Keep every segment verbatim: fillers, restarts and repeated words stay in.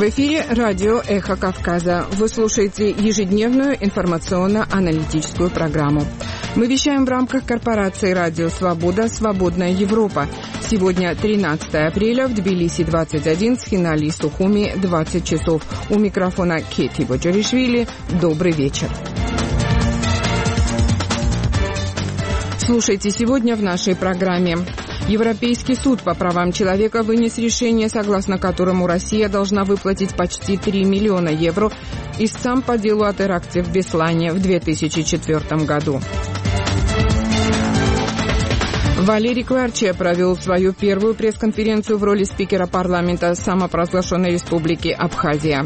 В эфире радио «Эхо Кавказа». Вы слушаете ежедневную информационно-аналитическую программу. Мы вещаем в рамках корпорации «Радио Свобода. Свободная Европа». Сегодня тринадцатое апреля, в Тбилиси двадцать один, в Схинали и Сухуми двадцать часов. У микрофона Кети Боджаришвили. Добрый вечер. Слушайте сегодня в нашей программе. Европейский суд по правам человека вынес решение, согласно которому Россия должна выплатить почти три миллиона евро истцам по делу о теракте в Беслане в две тысячи четвёртом году. Валерий Кварче провел свою первую пресс-конференцию в роли спикера парламента самопровозглашенной республики Абхазия.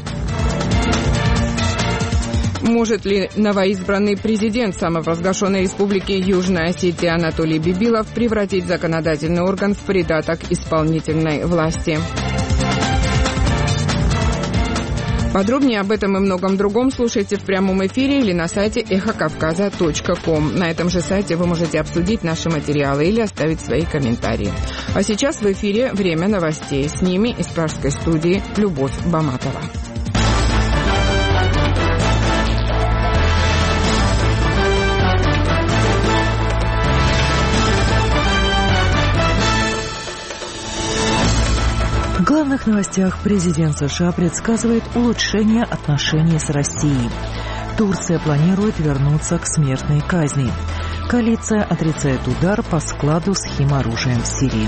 Может ли новоизбранный президент самопровозглашенной республики Южная Осетия Анатолий Бибилов превратить законодательный орган в придаток исполнительной власти? Подробнее об этом и многом другом слушайте в прямом эфире или на сайте эхо кавказа точка ком. На этом же сайте вы можете обсудить наши материалы или оставить свои комментарии. А сейчас в эфире время новостей. С ними из пражской студии Любовь Баматова. В главных новостях президент США предсказывает улучшение отношений с Россией. Турция планирует вернуться к смертной казни. Коалиция отрицает удар по складу с химоружием в Сирии.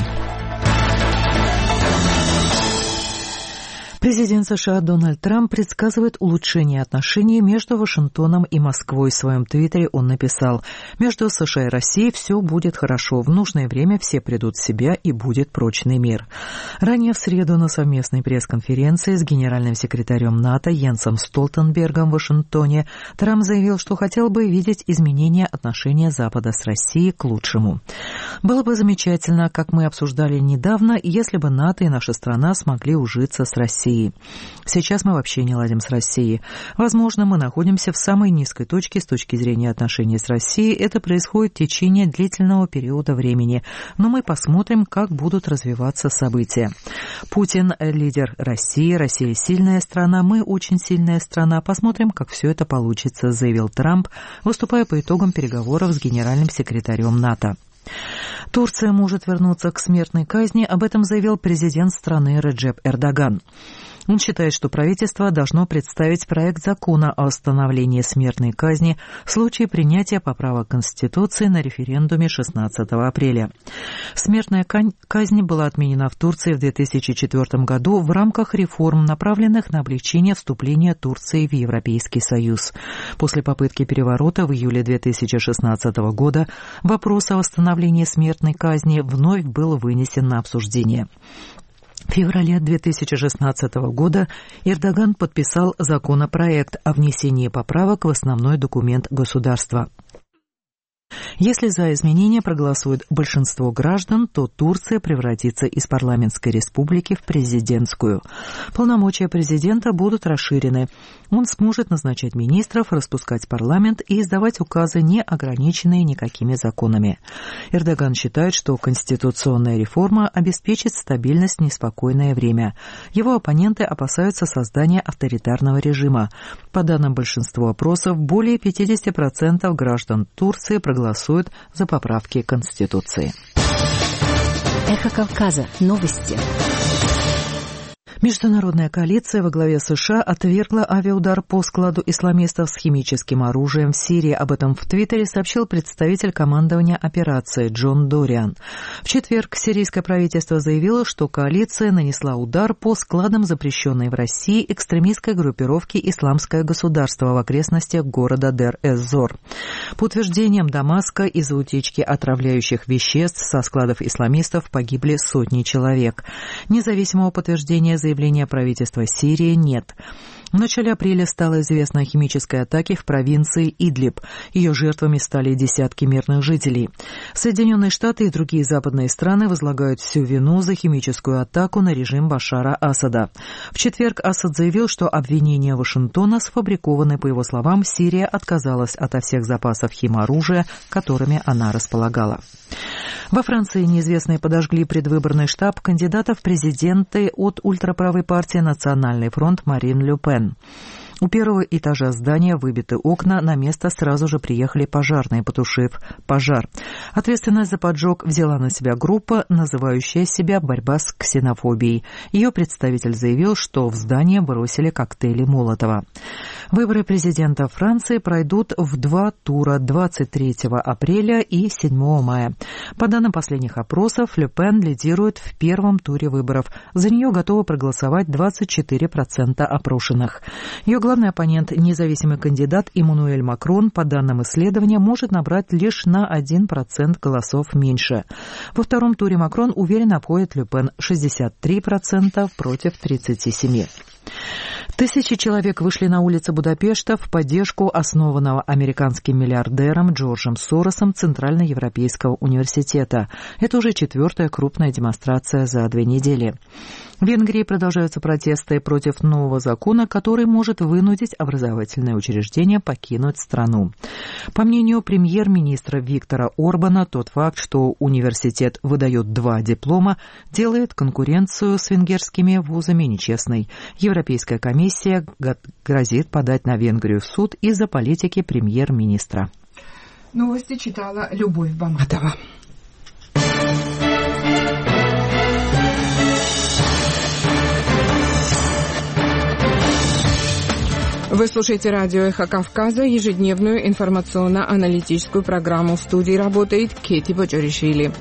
Президент США Дональд Трамп предсказывает улучшение отношений между Вашингтоном и Москвой. В своем твиттере он написал: «Между США и Россией все будет хорошо. В нужное время все придут в себя и будет прочный мир». Ранее в среду на совместной пресс-конференции с генеральным секретарем НАТО Йенсом Столтенбергом в Вашингтоне Трамп заявил, что хотел бы видеть изменения отношения Запада с Россией к лучшему. «Было бы замечательно, как мы обсуждали недавно, если бы НАТО и наша страна смогли ужиться с Россией. Сейчас мы вообще не ладим с Россией. Возможно, мы находимся в самой низкой точке с точки зрения отношений с Россией. Это происходит в течение длительного периода времени. Но мы посмотрим, как будут развиваться события. Путин – лидер России. Россия – сильная страна. Мы очень сильная страна. Посмотрим, как все это получится», заявил Трамп, выступая по итогам переговоров с генеральным секретарем НАТО. Турция может вернуться к смертной казни, об этом заявил президент страны Реджеп Эрдоган. Он считает, что правительство должно представить проект закона о установлении смертной казни в случае принятия поправок Конституции на референдуме шестнадцатого апреля. Смертная казнь была отменена в Турции в две тысячи четвёртом году в рамках реформ, направленных на облегчение вступления Турции в Европейский Союз. После попытки переворота в июле две тысячи шестнадцатого года вопрос о восстановлении смертной казни вновь был вынесен на обсуждение. В феврале две тысячи шестнадцатого года Эрдоган подписал законопроект о внесении поправок в основной документ государства. Если за изменения проголосует большинство граждан, то Турция превратится из парламентской республики в президентскую. Полномочия президента будут расширены. Он сможет назначать министров, распускать парламент и издавать указы, не ограниченные никакими законами. Эрдоган считает, что конституционная реформа обеспечит стабильность в неспокойное время. Его оппоненты опасаются создания авторитарного режима. По данным большинства опросов, более пятьдесят процентов граждан Турции проголосуют голосуют за поправки Конституции. Эхо Кавказа. Новости. Международная коалиция во главе США отвергла авиаудар по складу исламистов с химическим оружием в Сирии. Об этом в Твиттере сообщил представитель командования операции Джон Дориан. В четверг сирийское правительство заявило, что коалиция нанесла удар по складам запрещенной в России экстремистской группировки «Исламское государство» в окрестностях города Дер-эз-Зор. По утверждениям Дамаска, из-за утечки отравляющих веществ со складов исламистов погибли сотни человек. Независимого подтверждения заявления правительства Сирии нет. В начале апреля стало известно о химической атаке в провинции Идлиб. Ее жертвами стали десятки мирных жителей. Соединенные Штаты и другие западные страны возлагают всю вину за химическую атаку на режим Башара Асада. В четверг Асад заявил, что обвинения Вашингтона сфабрикованы. По его словам, Сирия отказалась ото всех запасов химоружия, которыми она располагала. Во Франции неизвестные подожгли предвыборный штаб кандидата в президенты от ультраправой партии «Национальный фронт» Марин Ле Пен. У первого этажа здания выбиты окна, на место сразу же приехали пожарные, потушив пожар. Ответственность за поджог взяла на себя группа, называющая себя «Борьба с ксенофобией». Ее представитель заявил, что в здание бросили коктейли Молотова. Выборы президента Франции пройдут в два тура двадцать третьего апреля и седьмого мая. По данным последних опросов, Ле Пен лидирует в первом туре выборов. За нее готовы проголосовать двадцать четыре процента опрошенных. Ее главный оппонент, независимый кандидат Эммануэль Макрон, по данным исследования, может набрать лишь на один процент голосов меньше. Во втором туре Макрон уверенно обходит Ле Пен — шестьдесят три процента против тридцати семи процентов. Тысячи человек вышли на улицы Будапешта в поддержку основанного американским миллиардером Джорджем Соросом Центральноевропейского университета. Это уже четвертая крупная демонстрация за две недели. В Венгрии продолжаются протесты против нового закона, который может вынудить образовательные учреждения покинуть страну. По мнению премьер-министра Виктора Орбана, тот факт, что университет выдает два диплома, делает конкуренцию с венгерскими вузами нечестной. Европейская комиссия грозит подать на Венгрию в суд из-за политики премьер-министра. Новости читала Любовь Баматова. Вы слушаете радио «Эхо Кавказа», ежедневную информационно-аналитическую программу. В студии работает Кети Бочаришвили.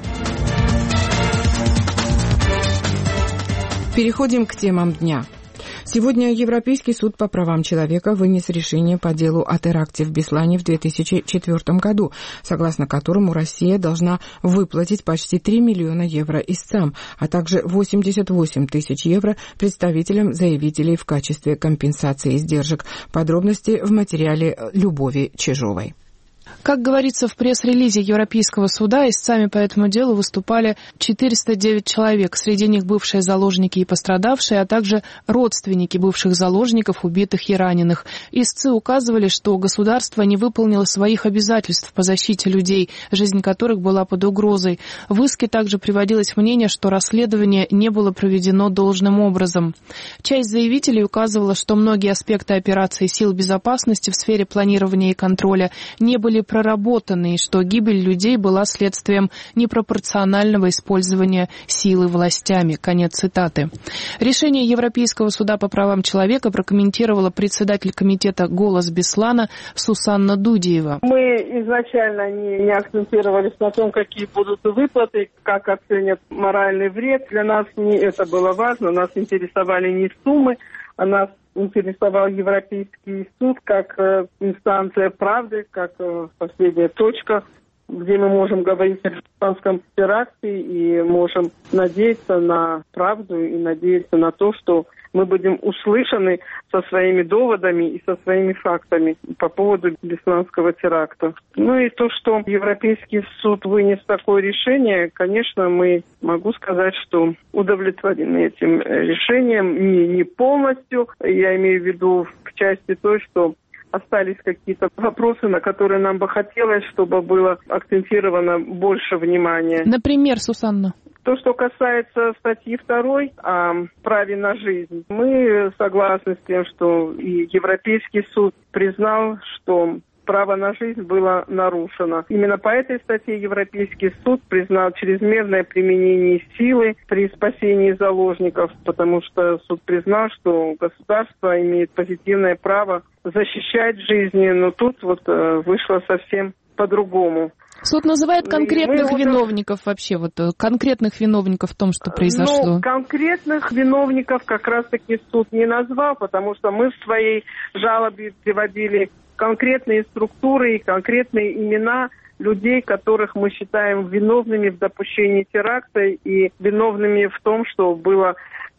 Переходим к темам дня. Сегодня Европейский суд по правам человека вынес решение по делу о теракте в Беслане в две тысячи четвёртом году, согласно которому Россия должна выплатить почти три миллиона евро истцам, а также восемьдесят восемь тысяч евро представителям заявителей в качестве компенсации издержек. Подробности в материале Любови Чижовой. Как говорится в пресс-релизе Европейского суда, истцами по этому делу выступали четыреста девять человек, среди них бывшие заложники и пострадавшие, а также родственники бывших заложников, убитых и раненых. Истцы указывали, что государство не выполнило своих обязательств по защите людей, жизнь которых была под угрозой. В иске также приводилось мнение, что расследование не было проведено должным образом. Часть заявителей указывала, что многие аспекты операции сил безопасности в сфере планирования и контроля не были проработаны, и что гибель людей была следствием непропорционального использования силы властями. Конец цитаты. Решение Европейского суда по правам человека прокомментировала председатель комитета «Голос Беслана» Сусанна Дудиева. Мы изначально не, не акцентировались на том, какие будут выплаты, как оценят моральный вред. Для нас не это было важно, нас интересовали не суммы, а нас интересовал Европейский суд как э, инстанция правды, как э, последняя точка, где мы можем говорить о испанском теракте и можем надеяться на правду и надеяться на то, что мы будем услышаны со своими доводами и со своими фактами по поводу бесланского теракта. Ну и то, что Европейский суд вынес такое решение, конечно, мы, могу сказать, что удовлетворены этим решением. Не, не полностью, я имею в виду в части той, что остались какие-то вопросы, на которые нам бы хотелось, чтобы было акцентировано больше внимания. Например, Сусанна? То, что касается статьи второй о праве на жизнь, мы согласны с тем, что и Европейский суд признал, что право на жизнь было нарушено. Именно по этой статье Европейский суд признал чрезмерное применение силы при спасении заложников, потому что суд признал, что государство имеет позитивное право защищать жизни, но тут вот вышло совсем по-другому. Суд называет конкретных мы, мы виновников уже... вообще, вот конкретных виновников в том, что произошло. Ну, конкретных виновников как раз-таки суд не назвал, потому что мы в своей жалобе приводили конкретные структуры и конкретные имена людей, которых мы считаем виновными в допущении теракта и виновными в том, что было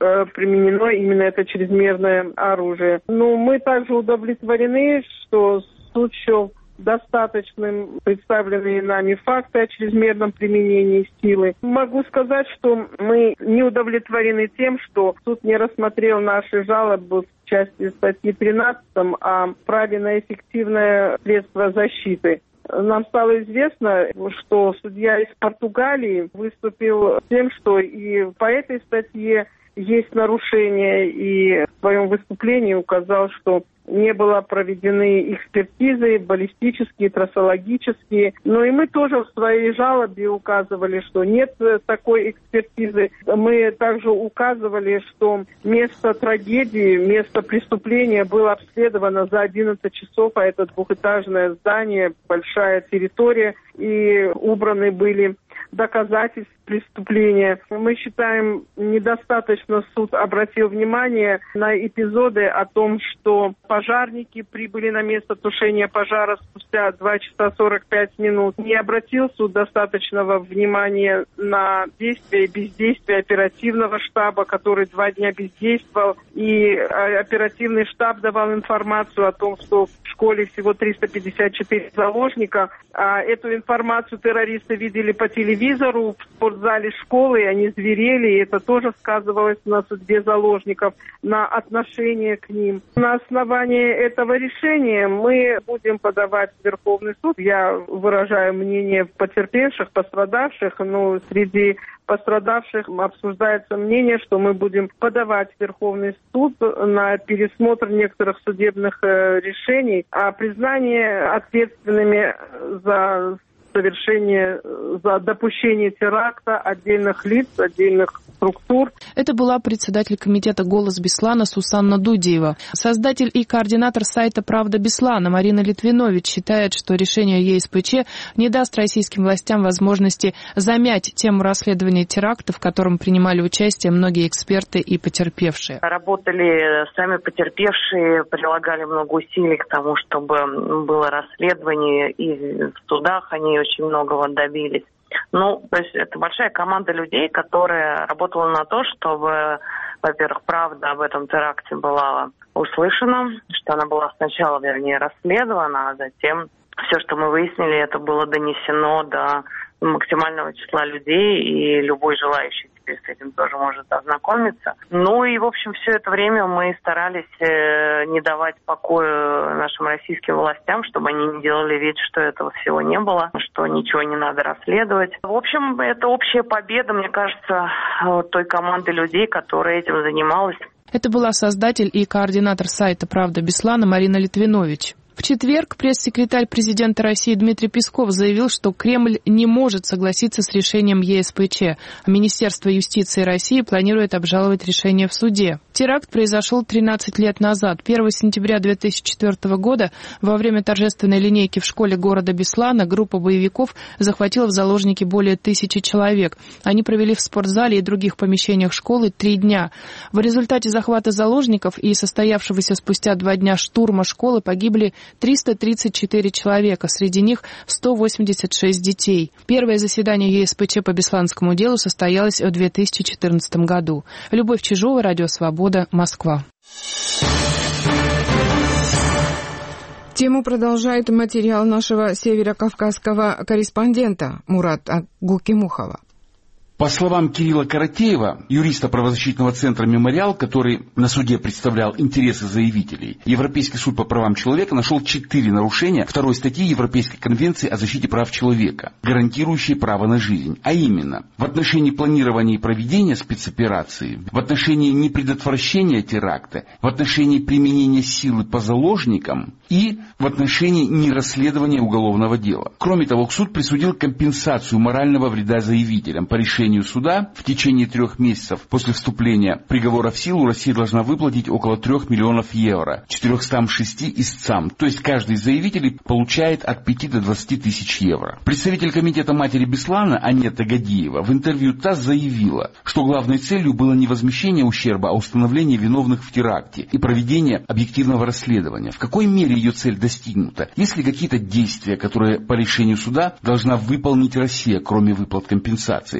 э, применено именно это чрезмерное оружие. Но мы также удовлетворены, что суд счел достаточным представленные нами факты о чрезмерном применении силы. Могу сказать, что мы не удовлетворены тем, что суд не рассмотрел наши жалобы в части статьи тринадцать о праве на эффективное средство защиты. Нам стало известно, что судья из Португалии выступил с тем, что и по этой статье есть нарушения, и в своем выступлении указал, что не было проведены экспертизы, баллистические, трассологические. Но и мы тоже в своей жалобе указывали, что нет такой экспертизы. Мы также указывали, что место трагедии, место преступления было обследовано за одиннадцать часов, а это двухэтажное здание, большая территория, и убраны были доказательств преступления. Мы считаем, недостаточно суд обратил внимание на эпизоды о том, что пожарники прибыли на место тушения пожара спустя два часа сорок пять минут. Не обратил суд достаточного внимания на действия и бездействие оперативного штаба, который два дня бездействовал, и оперативный штаб давал информацию о том, что в школе всего триста пятьдесят четыре заложника, а эту информацию террористы видели по телевизору, в спортзале школы, и они зверели, и это тоже сказывалось на судьбе заложников, на отношение к ним. На основании этого решения мы будем подавать в Верховный суд. Я выражаю мнение потерпевших, пострадавших, но среди пострадавших обсуждается мнение, что мы будем подавать в Верховный суд на пересмотр некоторых судебных э, решений, а признание ответственными за совершение, за допущение теракта отдельных лиц, отдельных структур. Это была председатель комитета «Голос Беслана» Сусанна Дудиева. Создатель и координатор сайта «Правда Беслана» Марина Литвинович считает, что решение ЕСПЧ не даст российским властям возможности замять тему расследования теракта, в котором принимали участие многие эксперты и потерпевшие. Работали сами потерпевшие, прилагали много усилий к тому, чтобы было расследование, и в судах они очень многого добились. Ну, то есть это большая команда людей, которая работала на то, чтобы, во-первых, правда об этом теракте была услышана, что она была сначала, вернее, расследована, а затем все, что мы выяснили, это было донесено до максимального числа людей, и любой желающий теперь с этим тоже может ознакомиться. Ну и, в общем, все это время мы старались э, не давать покоя нашим российским властям, чтобы они не делали вид, что этого всего не было, что ничего не надо расследовать. В общем, это общая победа, мне кажется, той команды людей, которая этим занималась. Это была создатель и координатор сайта «Правда Беслана» Марина Литвинович. В четверг пресс-секретарь президента России Дмитрий Песков заявил, что Кремль не может согласиться с решением ЕСПЧ, а Министерство юстиции России планирует обжаловать решение в суде. Теракт произошел тринадцать лет назад. первого сентября две тысячи четвёртого года во время торжественной линейки в школе города Беслана группа боевиков захватила в заложники более тысячи человек. Они провели в спортзале и других помещениях школы три дня. В результате захвата заложников и состоявшегося спустя два дня штурма школы погибли триста тридцать четыре человека, среди них сто восемьдесят шесть детей. Первое заседание ЕСПЧ по Бесланскому делу состоялось в две тысячи четырнадцатом году. Любовь Чижова, Радио Свобода, Москва. Тему продолжает материал нашего северокавказского корреспондента Мурата Гукимухова. По словам Кирилла Каратеева, юриста правозащитного центра «Мемориал», который на суде представлял интересы заявителей, Европейский суд по правам человека нашел четыре нарушения второй статьи Европейской конвенции о защите прав человека, гарантирующей право на жизнь, а именно в отношении планирования и проведения спецоперации, в отношении непредотвращения теракта, в отношении применения силы по заложникам и в отношении нерасследования уголовного дела. Кроме того, суд присудил компенсацию морального вреда заявителям. По решению суда в течение трех месяцев после вступления приговора в силу Россия должна выплатить около трех миллионов евро четырёмстам шести истцам, то есть каждый из заявителей получает от пяти до двадцати тысяч евро. Представитель комитета матери Беслана Анета Гадиева в интервью ТАСС заявила, что главной целью было не возмещение ущерба, а установление виновных в теракте и проведение объективного расследования. В какой мере ее цель достигнута? Есть ли какие-то действия, которые по решению суда должна выполнить Россия, кроме выплат компенсации? Этот вопрос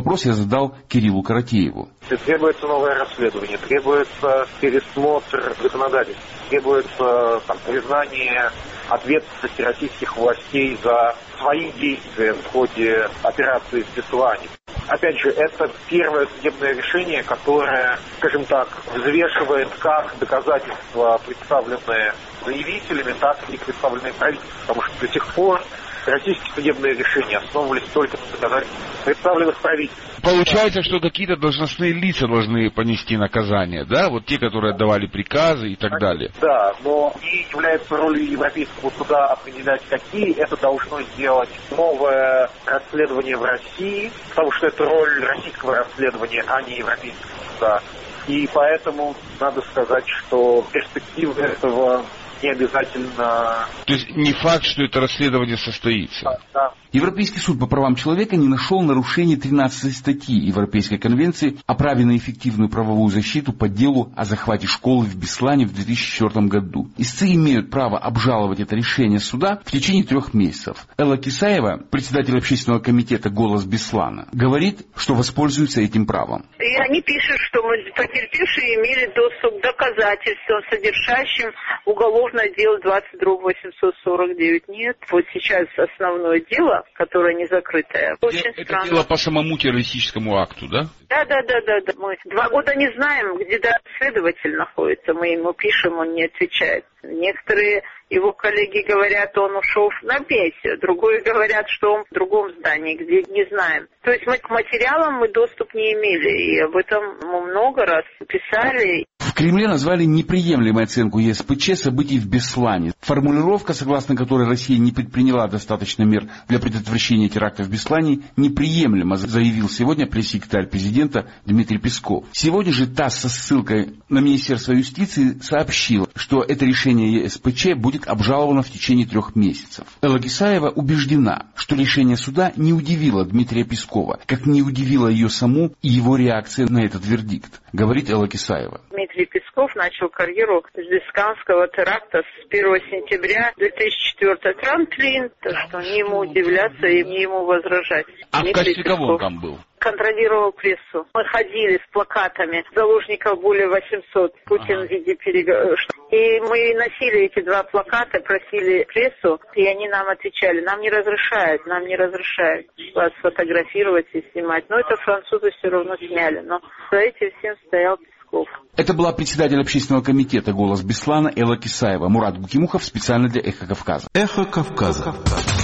вопрос я задал Кириллу Каратееву. Требуется новое расследование, требуется пересмотр законодательства, требуется там, признание ответственности российских властей за свои действия в ходе операции в Беслане. Опять же, это первое судебное решение, которое, скажем так, взвешивает как доказательства, представленные заявителями, так и представленные правительством, потому что до сих пор российские судебные решения основывались только на доказательствах, представленных правительством. Получается, что какие-то должностные лица должны понести наказание, да? Вот те, которые отдавали приказы и так далее. Да, но не является ролью Европейского суда определять, какие. Это должно сделать новое расследование в России, потому что это роль российского расследования, а не Европейского суда. И поэтому надо сказать, что перспективы этого не обязательно... То есть не факт, что это расследование состоится. Да. Европейский суд по правам человека не нашел нарушений тринадцатой статьи Европейской конвенции о праве на эффективную правовую защиту по делу о захвате школы в Беслане в две тысячи четвёртом году. Истцы имеют право обжаловать это решение суда в течение трех месяцев. Элла Кисаева, председатель общественного комитета «Голос Беслана», говорит, что воспользуются этим правом. И они пишут, что потерпевшие имели доступ к доказательствам, содержащим уголовное дело двадцать восемьсот сорок девять. Нет, вот сейчас основное дело, которое не закрытое. Очень это странно. дело по самому террористическому акту, да? Да, да, да, да, да. Мы два года не знаем, где следователь находится. Мы ему пишем, он не отвечает. Некоторые его коллеги говорят, он ушел на пенсию. Другие говорят, что он в другом здании, где не знаем. То есть мы к материалам мы доступ не имели. И об этом мы много раз писали. В Кремле назвали неприемлемой оценку ЕСПЧ событий в Беслане. Формулировка, согласно которой Россия не предприняла достаточно мер для предотвращения теракта в Беслане, неприемлемо, заявил сегодня пресс-секретарь президента Дмитрий Песков. Сегодня же ТАСС со ссылкой на Министерство юстиции сообщил, что это решение ЕСПЧ будет обжаловано в течение трех месяцев. Элла Кисаева убеждена, что решение суда не удивило Дмитрия Пескова, как не удивило ее саму и его реакция на этот вердикт, говорит Элла Кисаева. Дмитрий Песков начал карьеру с бесланского теракта с первого сентября две тысячи четвёртого. Трамплин, так что не ему удивляться и не ему возражать. А Дмитрий в качестве Песков кого он там был? Контролировал прессу. Мы ходили с плакатами, заложников более восемьсот, Путин ага. в виде переговоров. И мы носили эти два плаката, просили прессу, и они нам отвечали, нам не разрешают, нам не разрешают вас фотографировать и снимать. Но это французы все равно сняли, но за этим всем стоял Песков. Это была председатель общественного комитета «Голос Беслана» Элла Кисаева. Мурат Букимухов специально для «Эхо Кавказа». «Эхо Кавказа».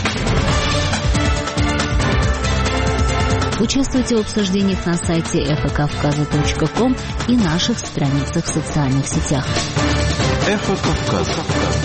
Участвуйте в обсуждениях на сайте эхо кавказа точка ком и наших страницах в социальных сетях. «Эхо Кавказа».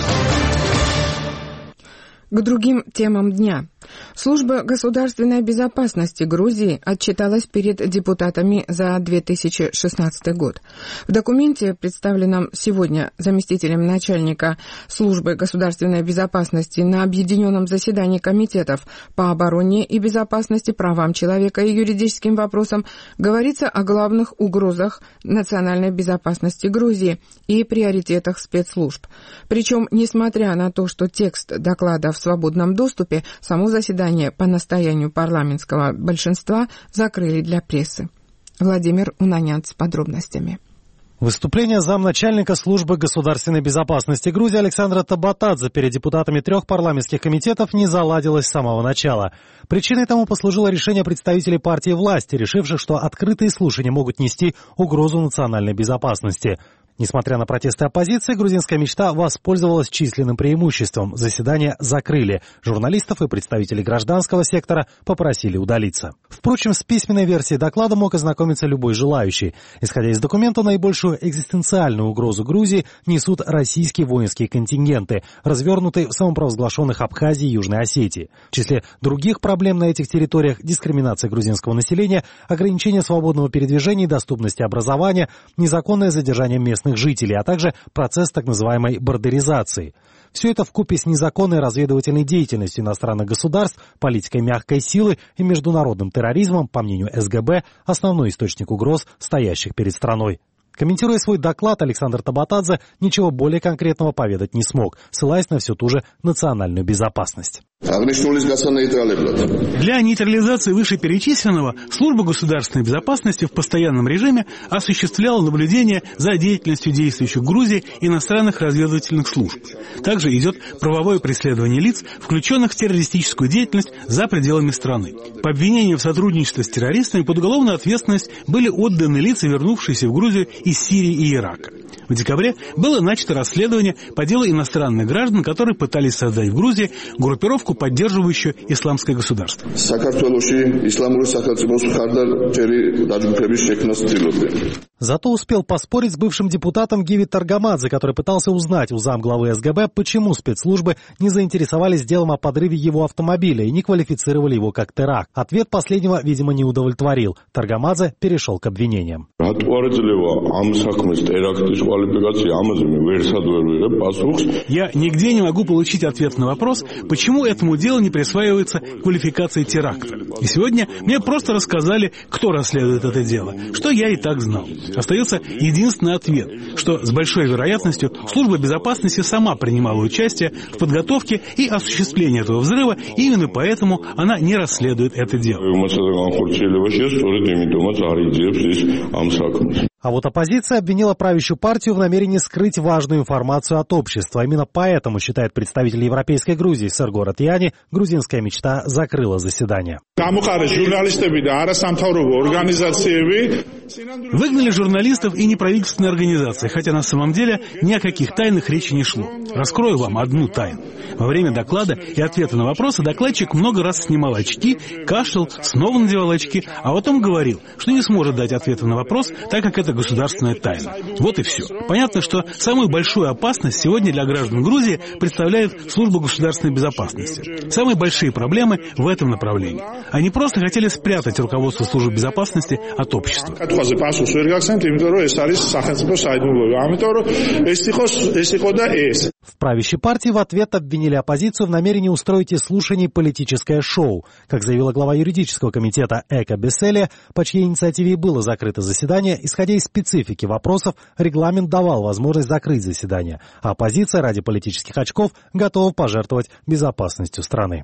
К другим темам дня. Служба государственной безопасности Грузии отчиталась перед депутатами за две тысячи шестнадцатый год. В документе, представленном сегодня заместителем начальника службы государственной безопасности на объединенном заседании комитетов по обороне и безопасности, правам человека и юридическим вопросам, говорится о главных угрозах национальной безопасности Грузии и приоритетах спецслужб. Причем, несмотря на то, что текст доклада в свободном доступе, само заседание по настоянию парламентского большинства закрыли для прессы. Владимир Унанян с подробностями. Выступление замначальника службы государственной безопасности Грузии Александра Табатадзе перед депутатами трех парламентских комитетов не заладилось с самого начала. Причиной тому послужило решение представителей партии власти, решивших, что открытые слушания могут нести угрозу национальной безопасности. Несмотря на протесты оппозиции, грузинская мечта воспользовалась численным преимуществом. Заседание закрыли. Журналистов и представителей гражданского сектора попросили удалиться. Впрочем, с письменной версией доклада мог ознакомиться любой желающий. Исходя из документа, наибольшую экзистенциальную угрозу Грузии несут российские воинские контингенты, развернутые в самопровозглашенных Абхазии и Южной Осетии. В числе других проблем на этих территориях дискриминация грузинского населения, ограничение свободного передвижения и доступности образования, незаконное задержание местных жителей, а также процесс так называемой бордеризации. Все это вкупе с незаконной разведывательной деятельностью иностранных государств, политикой мягкой силы и международным терроризмом, по мнению эс гэ бэ, основной источник угроз, стоящих перед страной. Комментируя свой доклад, Александр Табатадзе ничего более конкретного поведать не смог, ссылаясь на всю ту же национальную безопасность. Для нейтрализации вышеперечисленного служба государственной безопасности в постоянном режиме осуществляла наблюдение за деятельностью действующих в Грузии иностранных разведывательных служб. Также идет правовое преследование лиц, включенных в террористическую деятельность за пределами страны. По обвинению в сотрудничестве с террористами под уголовную ответственность были отданы лица, вернувшиеся в Грузию из Сирии и Ирака. В декабре было начато расследование по делу иностранных граждан, которые пытались создать в Грузии группировку, поддерживающую исламское государство. Зато успел поспорить с бывшим депутатом Гиви Таргамадзе, который пытался узнать у замглавы СГБ, почему спецслужбы не заинтересовались делом о подрыве его автомобиля и не квалифицировали его как теракт. Ответ последнего, видимо, не удовлетворил. Таргамадзе перешел к обвинениям. Я нигде не могу получить ответ на вопрос, почему этому делу не присваивается квалификация теракта. И сегодня мне просто рассказали, кто расследует это дело, что я и так знал. Остается единственный ответ, что с большой вероятностью служба безопасности сама принимала участие в подготовке и осуществлении этого взрыва, и именно поэтому она не расследует это дело. А вот оппозиция обвинила правящую партию в намерении скрыть важную информацию от общества. Именно поэтому, считает представитель Европейской Грузии Сергор Атияни, грузинская мечта закрыла заседание. Выгнали журналистов и неправительственные организации, хотя на самом деле ни о каких тайнах речи не шло. Раскрою вам одну тайну. Во время доклада и ответа на вопросы докладчик много раз снимал очки, кашлял, снова надевал очки, а потом говорил, что не сможет дать ответа на вопрос, так как это государственная тайна. Вот и все. Понятно, что самую большую опасность сегодня для граждан Грузии представляет служба государственной безопасности. Самые большие проблемы в этом направлении. Они просто хотели спрятать руководство службы безопасности от общества. В правящей партии в ответ обвинили оппозицию в намерении устроить из слушаний политическое шоу. Как заявила глава юридического комитета Эка Беселия, по чьей инициативе и было закрыто заседание, исходя из специфики вопросов, регламент давал возможность закрыть заседание, а оппозиция ради политических очков готова пожертвовать безопасностью страны.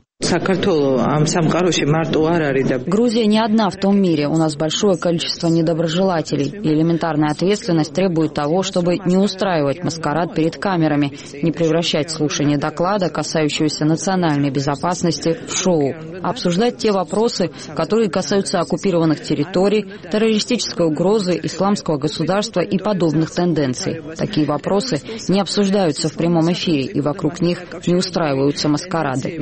Грузия не одна в том мире. У нас большое количество недоброжелателей. И элементарная ответственность требует того, чтобы не устраивать маскарад перед камерами, не превращать слушание доклада, касающегося национальной безопасности, в шоу, а обсуждать те вопросы, которые касаются оккупированных территорий, террористической угрозы, исламского государства и подобных тенденций. Такие вопросы не обсуждаются в прямом эфире, и вокруг них не устраиваются маскарады.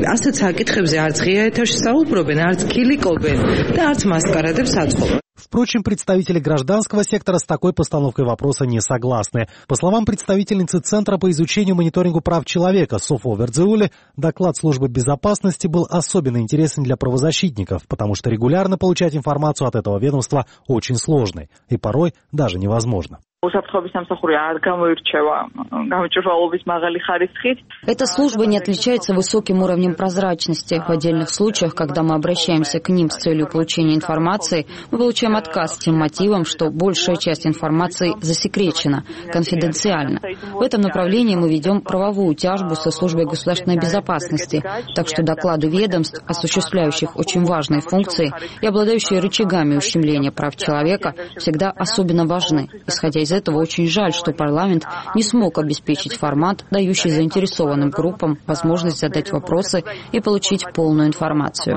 Впрочем, представители гражданского сектора с такой постановкой вопроса не согласны. По словам представительницы Центра по изучению и мониторингу прав человека Софо Вердзеуле, доклад службы безопасности был особенно интересен для правозащитников, потому что регулярно получать информацию от этого ведомства очень сложно и порой даже невозможно. Эта служба не отличается высоким уровнем прозрачности. В отдельных случаях, когда мы обращаемся к ним с целью получения информации, мы получаем отказ с тем мотивом, что большая часть информации засекречена, конфиденциальна. В этом направлении мы ведем правовую тяжбу со службой государственной безопасности, так что доклады ведомств, осуществляющих очень важные функции и обладающие рычагами ущемления прав человека, всегда особенно важны. Исходя из Из этого очень жаль, что парламент не смог обеспечить формат, дающий заинтересованным группам возможность задать вопросы и получить полную информацию.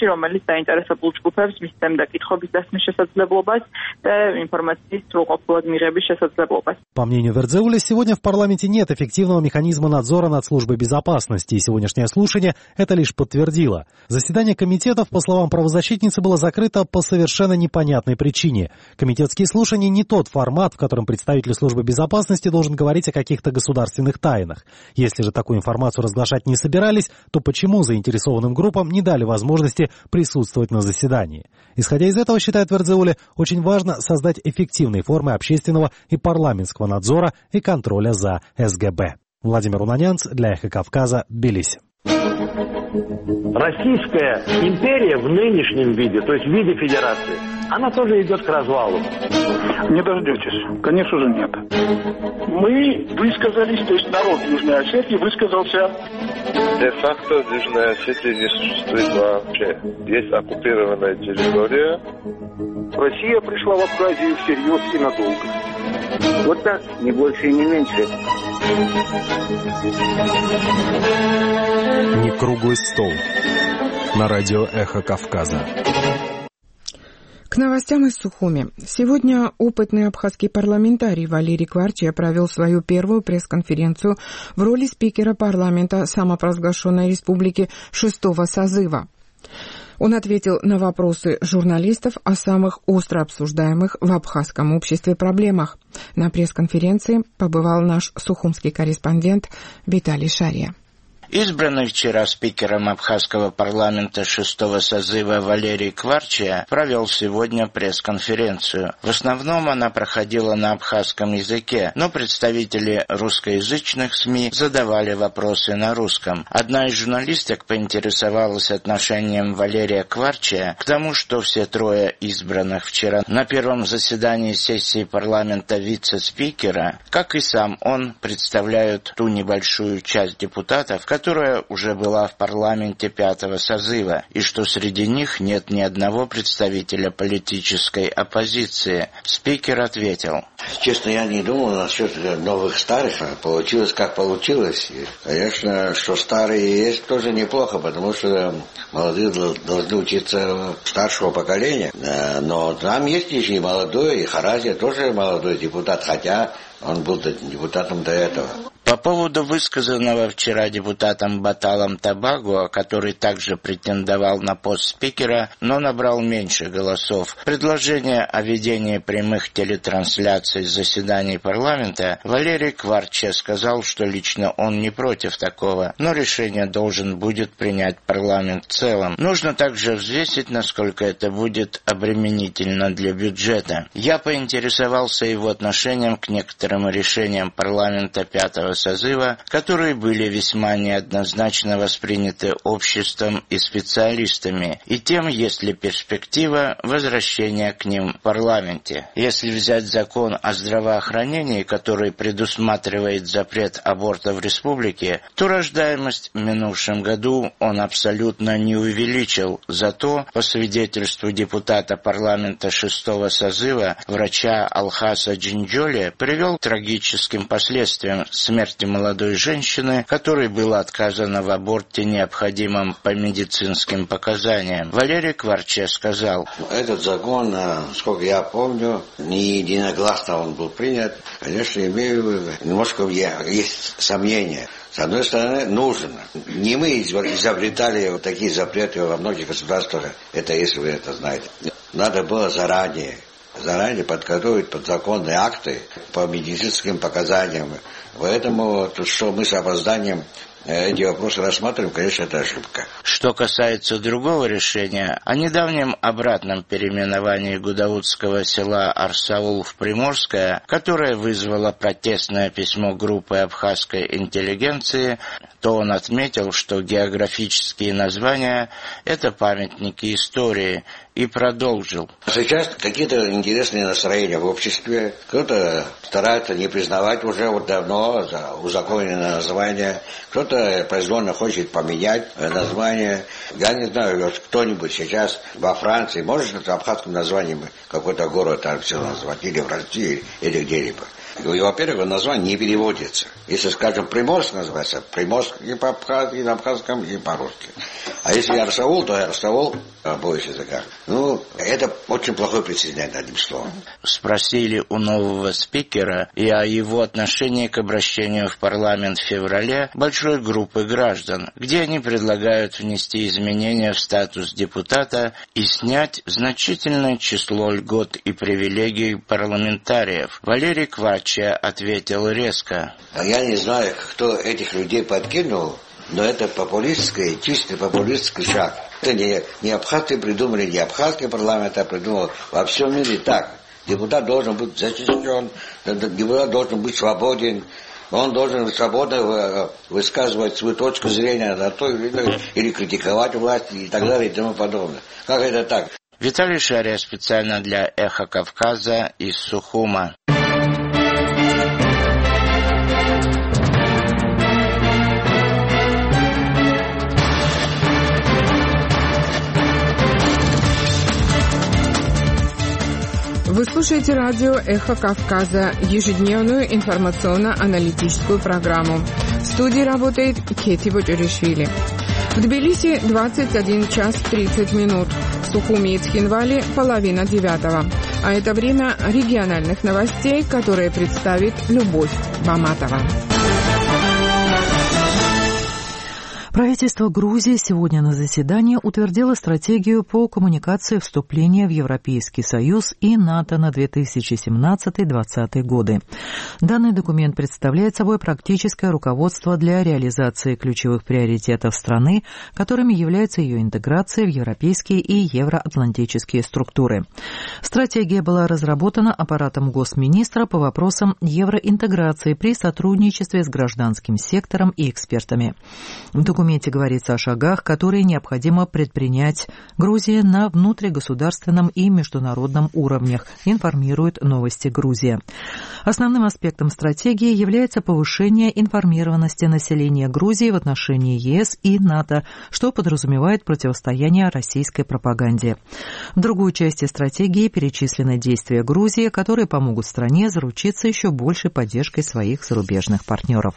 По мнению Вердзеули, сегодня в парламенте нет эффективного механизма надзора над службой безопасности, и сегодняшнее слушание это лишь подтвердило. Заседание комитетов, по словам правозащитницы, было закрыто по совершенно непонятной причине. Комитетские слушания не тот формат, в котором представитель службы безопасности должен говорить о каких-то государственных тайнах. Если же такую информацию разглашать не собирались, то почему заинтересованным группам не дали возможности присутствовать на заседании? Исходя из этого, считает Вердзеули, очень важно создать эффективные формы общественного и парламентского надзора и контроля за СГБ. Владимир Унанянц для Эхо Кавказа, Тбилиси. Российская империя в нынешнем виде, то есть в виде федерации, она тоже идет к развалу. Не дождетесь. Конечно же, нет. Мы высказались, то есть народ Южной Осетии высказался. Де-факто Южная Осетия не существует вообще. Есть оккупированная территория. Россия пришла в Абхазию всерьез и надолго. Вот так, не больше и не меньше. Не круглый стол. На радио «Эхо Кавказа». К новостям из Сухуми. Сегодня опытный абхазский парламентарий Валерий Кварчия провел свою первую пресс-конференцию в роли спикера парламента самопровозглашенной республики шестого созыва. Он ответил на вопросы журналистов о самых остро обсуждаемых в абхазском обществе проблемах. На пресс-конференции побывал наш сухумский корреспондент Виталий Шария. Избранный вчера спикером абхазского парламента шестого созыва Валерий Кварчия провел сегодня пресс-конференцию. В основном она проходила на абхазском языке, но представители русскоязычных СМИ задавали вопросы на русском. Одна из журналисток поинтересовалась отношением Валерия Кварчия к тому, что все трое избранных вчера на первом заседании сессии парламента вице-спикера, как и сам он, представляют ту небольшую часть депутатов, которая уже была в парламенте пятого созыва, и что среди них нет ни одного представителя политической оппозиции. Спикер ответил. Честно, я не думал насчет новых старых. Получилось, как получилось. И, конечно, что старые есть, тоже неплохо, потому что молодые должны учиться старшего поколения. Но там есть еще и молодой, и Харазия тоже молодой депутат, хотя он был депутатом до этого. По поводу высказанного вчера депутатом Баталом Табаго, который также претендовал на пост спикера, но набрал меньше голосов, предложение о ведении прямых телетрансляций заседаний парламента, Валерий Кварчия сказал, что лично он не против такого, но решение должен будет принять парламент в целом. Нужно также взвесить, насколько это будет обременительно для бюджета. Я поинтересовался его отношением к некоторым решениям парламента пятого созыва, которые были весьма неоднозначно восприняты обществом и специалистами, и тем, есть ли перспектива возвращения к ним в парламенте. Если взять закон о здравоохранении, который предусматривает запрет аборта в республике, то рождаемость в минувшем году он абсолютно не увеличил. Зато, по свидетельству депутата парламента шестого созыва, врача Алхаса Джинджоли, привел к трагическим последствиям смерти молодой женщины, которой было отказано в аборте, необходимом по медицинским показаниям. Валерий Кварчия сказал. Этот закон, сколько я помню, не единогласно он был принят. Конечно, имею немножко есть сомнения. С одной стороны, нужно. Не мы изобретали вот такие запреты во многих государствах, это если вы это знаете. Надо было заранее. заранее подготовить подзаконные акты по медицинским показаниям. Поэтому, то, что мы с опозданием эти вопросы рассматриваем, конечно, это ошибка. Что касается другого решения, о недавнем обратном переименовании гудаутского села Арсаул в Приморское, которое вызвало протестное письмо группы абхазской интеллигенции, то он отметил, что географические названия – это памятники истории, и продолжил. Сейчас какие-то интересные настроения в обществе. Кто-то старается не признавать уже вот давно узаконенное название, кто-то произвольно хочет поменять название. Я не знаю, кто-нибудь сейчас во Франции может это абхазским названием какой-то город там все назвать, или в России, или где-либо. И, во-первых, название не переводится. Если, скажем, Приморск называется, Приморск и по-абхазски, и на абхазском, и по-русски. А если Арсаул, то Арсаул в обоих языках. Ну, это очень плохой прецедент, одним словом. Спросили у нового спикера и о его отношении к обращению в парламент в феврале большой группы граждан, где они предлагают внести изменения в статус депутата и снять значительное число льгот и привилегий парламентариев. Валерий Кварчия ответил резко. Я не знаю, кто этих людей подкинул, но это популистский, чистый популистский шаг. Это не, не абхазцы придумали, не абхазский парламент, а придумал во всем мире так. Депутат должен быть защищен, депутат должен быть свободен. Он должен свободно высказывать свою точку зрения на то или иное, или критиковать власть и так далее и тому подобное. Как это так? Виталий Шария специально для «Эхо Кавказа» из Сухума. Вы слушаете радио «Эхо Кавказа», ежедневную информационно-аналитическую программу. В студии работает Кети Вочеришвили. В Тбилиси двадцать один час тридцать минут. В Сухуми и Цхинвале половина девятого. А это время региональных новостей, которые представит Любовь Баматова. Правительство Грузии сегодня на заседании утвердило стратегию по коммуникации вступления в Европейский Союз и НАТО на две тысячи семнадцатый — две тысячи двадцатый годы. Данный документ представляет собой практическое руководство для реализации ключевых приоритетов страны, которыми является ее интеграция в европейские и евроатлантические структуры. Стратегия была разработана аппаратом госминистра по вопросам евроинтеграции при сотрудничестве с гражданским сектором и экспертами. В В документе говорится о шагах, которые необходимо предпринять Грузии на внутригосударственном и международном уровнях, информирует «Новости Грузия». Основным аспектом стратегии является повышение информированности населения Грузии в отношении ЕС и НАТО, что подразумевает противостояние российской пропаганде. В другой части стратегии перечислены действия Грузии, которые помогут стране заручиться еще большей поддержкой своих зарубежных партнеров.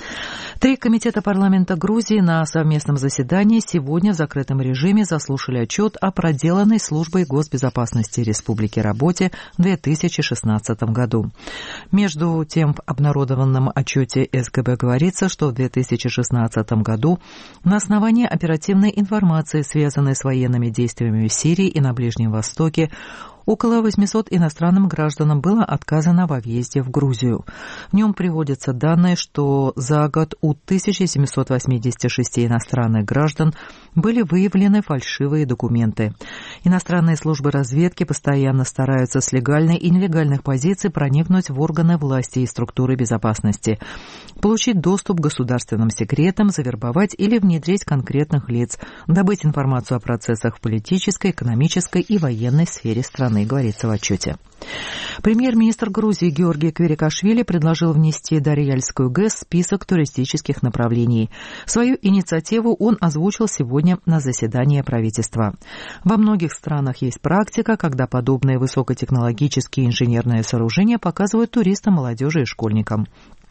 Три комитета парламента Грузии на совместном заседании сегодня в закрытом режиме заслушали отчет о проделанной службой госбезопасности республики работе в две тысячи шестнадцатом году. Между тем, в обнародованном отчете СГБ говорится, что в две тысячи шестнадцатом году на основании оперативной информации, связанной с военными действиями в Сирии и на Ближнем Востоке, около восьмисот иностранным гражданам было отказано во въезде в Грузию. В нем приводятся данные, что за год у тысяча семьсот восьмидесяти шести иностранных граждан были выявлены фальшивые документы. Иностранные службы разведки постоянно стараются с легальной и нелегальных позиций проникнуть в органы власти и структуры безопасности, получить доступ к государственным секретам, завербовать или внедрить конкретных лиц, добыть информацию о процессах в политической, экономической и военной сфере страны, говорится в отчете. Премьер-министр Грузии Георгий Кверикашвили предложил внести Дарьяльскую ГЭС в список туристических направлений. Свою инициативу он озвучил сегодня на заседании правительства. Во многих странах есть практика, когда подобные высокотехнологические инженерные сооружения показывают туристам, молодежи и школьникам.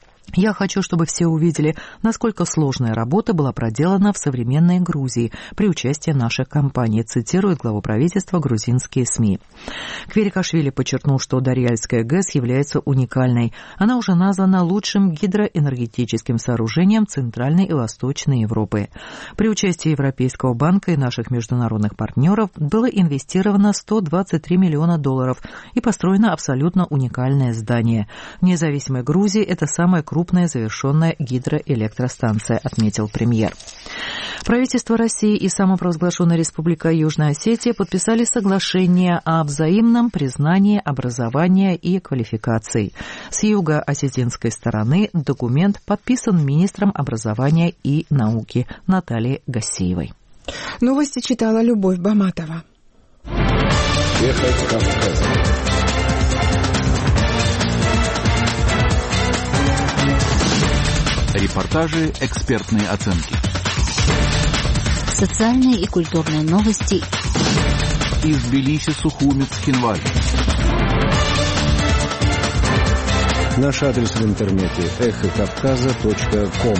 Я хочу, чтобы все увидели, насколько сложная работа была проделана в современной Грузии при участии наших компаний, цитирует главу правительства грузинские СМИ. Кверикашвили подчеркнул, что Дарьяльская ГЭС является уникальной. Она уже названа лучшим гидроэнергетическим сооружением Центральной и Восточной Европы. При участии Европейского банка и наших международных партнеров было инвестировано сто двадцать три миллиона долларов и построено абсолютно уникальное здание. В независимой Грузии это самое крупное крупная завершенная гидроэлектростанция, отметил премьер. Правительство России и самопровозглашенная Республика Южная Осетия подписали соглашение о взаимном признании образования и квалификаций. С юго-осетинской стороны документ подписан министром образования и науки Натальей Гассиевой. Новости читала Любовь Баматова. Ехать Кавказа. Репортажи, экспертные оценки. Социальные и культурные новости. Из Тбилиси, Сухуми, Цхинвали. Наш адрес в интернете эхо кавказа точка ком.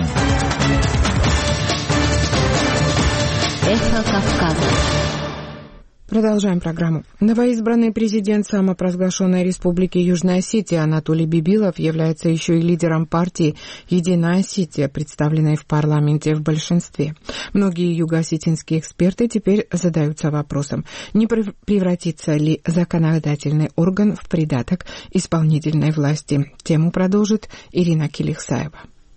Эхо Кавказа. Продолжаем программу. Новоизбранный президент самопровозглашенной Республики Южная Осетия Анатолий Бибилов является еще и лидером партии «Единая Осетия», представленной в парламенте в большинстве. Многие юго-осетинские эксперты теперь задаются вопросом, не превратится ли законодательный орган в придаток исполнительной власти. Тему продолжит Ирина Килихсаева.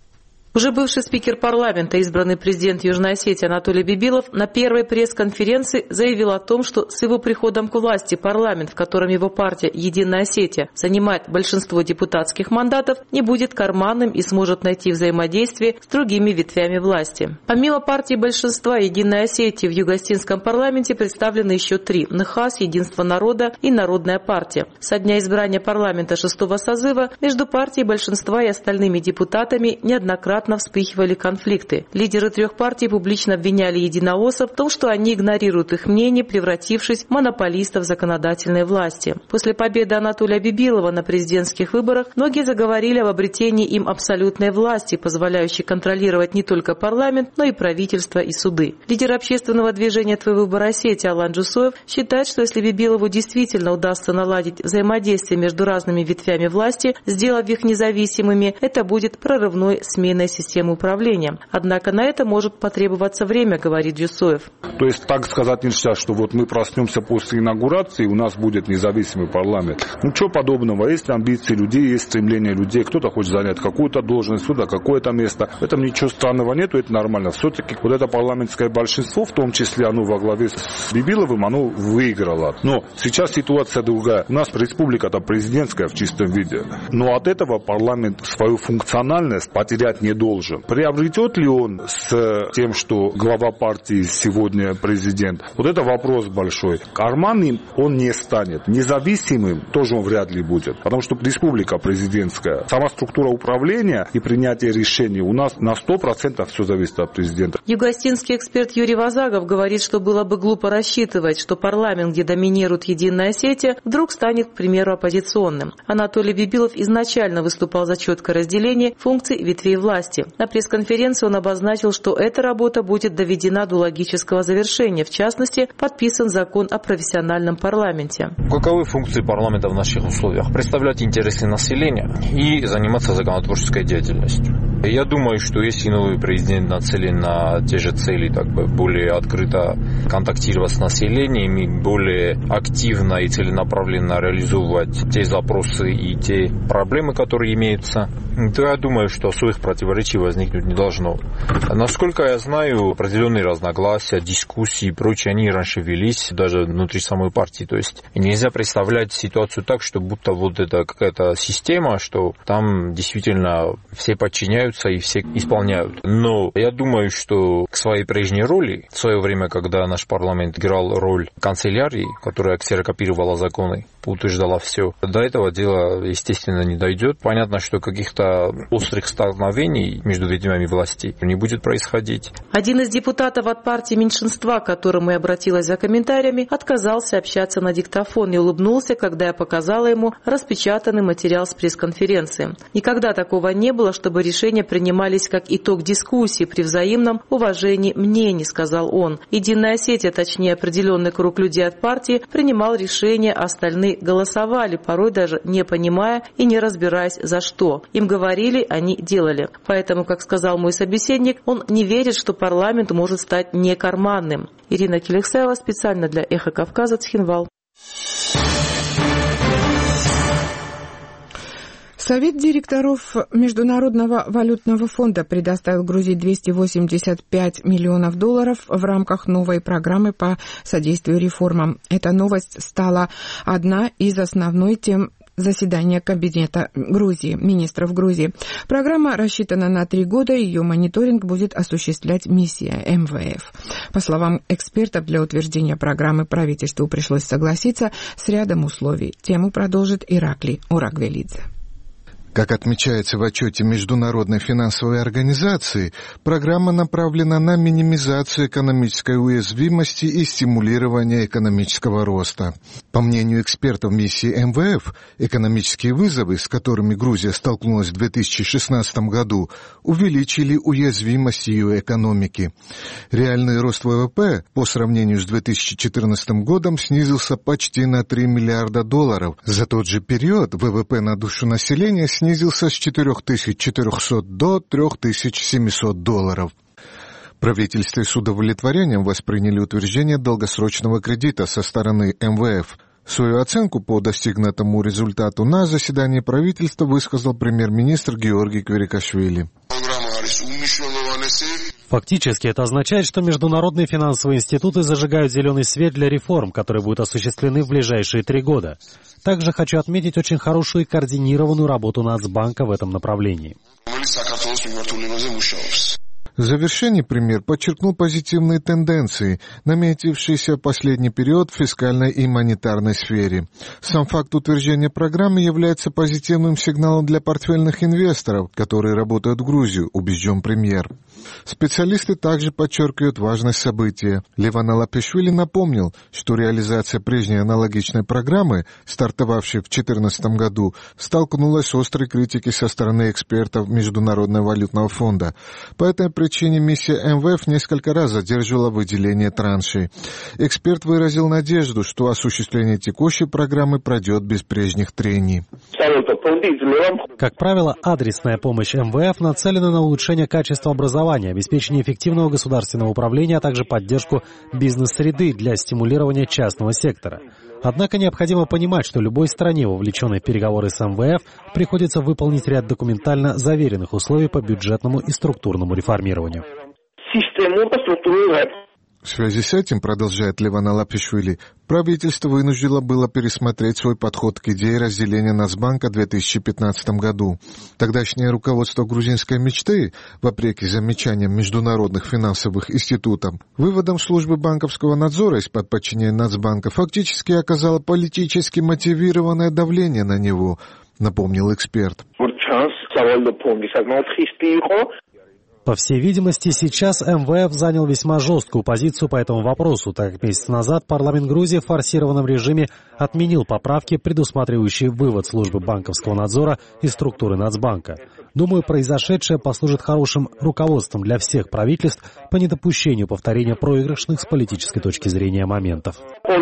Уже бывший спикер парламента, избранный президент Южной Осетии Анатолий Бибилов на первой пресс-конференции заявил о том, что с его приходом к власти парламент, в котором его партия «Единая Осетия» занимает большинство депутатских мандатов, не будет карманным и сможет найти взаимодействие с другими ветвями власти. Помимо партии большинства «Единой Осетии» в Юго-Осетинском парламенте представлены еще три – НХАС, Единство народа и Народная партия. Со дня избрания парламента шестого созыва между партией большинства и остальными депутатами неоднократно вспыхивали конфликты. Лидеры трех партий публично обвиняли единоосов в том, что они игнорируют их мнение, превратившись в монополистов законодательной власти. После победы Анатолия Бибилова на президентских выборах многие заговорили об обретении им абсолютной власти, позволяющей контролировать не только парламент, но и правительство и суды. Лидер общественного движения «Твой выбор Осетии» Алан Джусоев считает, что если Бибилову действительно удастся наладить взаимодействие между разными ветвями власти, сделав их независимыми, это будет прорывной сменой системы управления. Однако на это может потребоваться время, говорит Джусоев. То есть так сказать нельзя, что вот мы проснемся после инаугурации, и у нас будет независимый парламент. Ну, ничего подобного. Есть амбиции людей, есть стремление людей. Кто-то хочет занять какую-то должность, кто-то какое-то место. В этом ничего странного нету, это нормально. Все-таки вот это парламентское большинство, в том числе оно во главе с Бибиловым, оно выиграло. Но сейчас ситуация другая. У нас республика-то президентская в чистом виде. Но от этого парламент свою функциональность потерять не должен. Приобретет ли он с тем, что глава партии сегодня президент? Вот это вопрос большой. Карманным он не станет. Независимым тоже он вряд ли будет. Потому что республика президентская. Сама структура управления и принятия решений у нас на сто процентов все зависит от президента. Юго-осетинский эксперт Юрий Вазагов говорит, что было бы глупо рассчитывать, что парламент, где доминирует Единая Осетия, вдруг станет, к примеру, оппозиционным. Анатолий Бибилов изначально выступал за четкое разделение функций ветвей власти. На пресс-конференции он обозначил, что эта работа будет доведена до логического завершения. В частности, подписан закон о профессиональном парламенте. Каковы функции парламента в наших условиях? Представлять интересы населения и заниматься законотворческой деятельностью. Я думаю, что если новый президент нацелен на те же цели, так бы более открыто контактировать с населением и более активно и целенаправленно реализовывать те запросы и те проблемы, которые имеются, то я думаю, что особых противоречий возникнуть не должно. Насколько я знаю, определенные разногласия, дискуссии и прочее, они раньше велись даже внутри самой партии. То есть нельзя представлять ситуацию так, что будто вот это какая-то система, что там действительно все подчиняются и все исполняют. Но я думаю, что к своей прежней роли, в свое время, когда наш парламент играл роль канцелярии, которая ксерокопировала законы, утверждала все, до этого дела, естественно, не дойдет. Понятно, что каких-то острых столкновений между ветвями власти не будет происходить. Один из депутатов от партии меньшинства, к которому я обратилась за комментариями, отказался общаться на диктофон и улыбнулся, когда я показала ему распечатанный материал с пресс-конференции. Никогда такого не было, чтобы решения принимались как итог дискуссии при взаимном уважении мнений, сказал он. Единая Осетия, точнее определенный круг людей от партии, принимал решения, а остальные голосовали, порой даже не понимая и не разбираясь за что. Им говорили, они делали. Поэтому, как сказал мой собеседник, он не верит, что парламент может стать некарманным. Ирина Келексаева специально для «Эхо Кавказа», Цхинвал. Совет директоров Международного валютного фонда предоставил Грузии двести восемьдесят пять миллионов долларов в рамках новой программы по содействию реформам. Эта новость стала одна из основной тем заседания Кабинета Грузии, министров Грузии. Программа рассчитана на три года, ее мониторинг будет осуществлять миссия эм вэ эф. По словам экспертов, для утверждения программы правительству пришлось согласиться с рядом условий. Тему продолжит Ираклий Урагвелидзе. Как отмечается в отчете Международной финансовой организации, программа направлена на минимизацию экономической уязвимости и стимулирование экономического роста. По мнению экспертов миссии эм вэ эф, экономические вызовы, с которыми Грузия столкнулась в две тысячи шестнадцатом году, увеличили уязвимость ее экономики. Реальный рост вэ вэ пэ по сравнению с две тысячи четырнадцатым годом снизился почти на три миллиарда долларов. За тот же период вэ вэ пэ на душу населения снизился с четырех тысяч четырехсот до трех тысяч семисот долларов. Правительство с удовлетворением восприняли утверждение долгосрочного кредита со стороны эм вэ эф. Свою оценку по достигнутому результату на заседании правительства высказал премьер-министр Георгий Кверикашвили. Программа Фактически это означает, что международные финансовые институты зажигают зеленый свет для реформ, которые будут осуществлены в ближайшие три года. Также хочу отметить очень хорошую и координированную работу Нацбанка в этом направлении. В завершении премьер подчеркнул позитивные тенденции, наметившиеся в последний период в фискальной и монетарной сфере. Сам факт утверждения программы является позитивным сигналом для портфельных инвесторов, которые работают в Грузию, убежден премьер. Специалисты также подчеркивают важность события. Леван Алапишвили напомнил, что реализация прежней аналогичной программы, стартовавшей в две тысячи четырнадцатом году, столкнулась с острой критикой со стороны экспертов Международного валютного фонда. По этой причине миссия эм вэ эф несколько раз задерживала выделение траншей. Эксперт выразил надежду, что осуществление текущей программы пройдет без прежних трений. Как правило, адресная помощь эм вэ эф нацелена на улучшение качества образования, обеспечение эффективного государственного управления, а также поддержку бизнес-среды для стимулирования частного сектора. Однако необходимо понимать, что любой стране, вовлеченной в переговоры с эм вэ эф, приходится выполнить ряд документально заверенных условий по бюджетному и структурному реформированию. В связи с этим, продолжает Леван Алапишвили, правительство вынуждено было пересмотреть свой подход к идее разделения Нацбанка в две тысячи пятнадцатом году. Тогдашнее руководство грузинской мечты, вопреки замечаниям международных финансовых институтов, выводом службы банковского надзора из-под подчинения Нацбанка фактически оказало политически мотивированное давление на него, напомнил эксперт. По всей видимости, сейчас эм вэ эф занял весьма жесткую позицию по этому вопросу, так как месяц назад парламент Грузии в форсированном режиме отменил поправки, предусматривающие вывод службы банковского надзора из структуры Нацбанка. Думаю, произошедшее послужит хорошим руководством для всех правительств по недопущению повторения проигрышных с политической точки зрения моментов.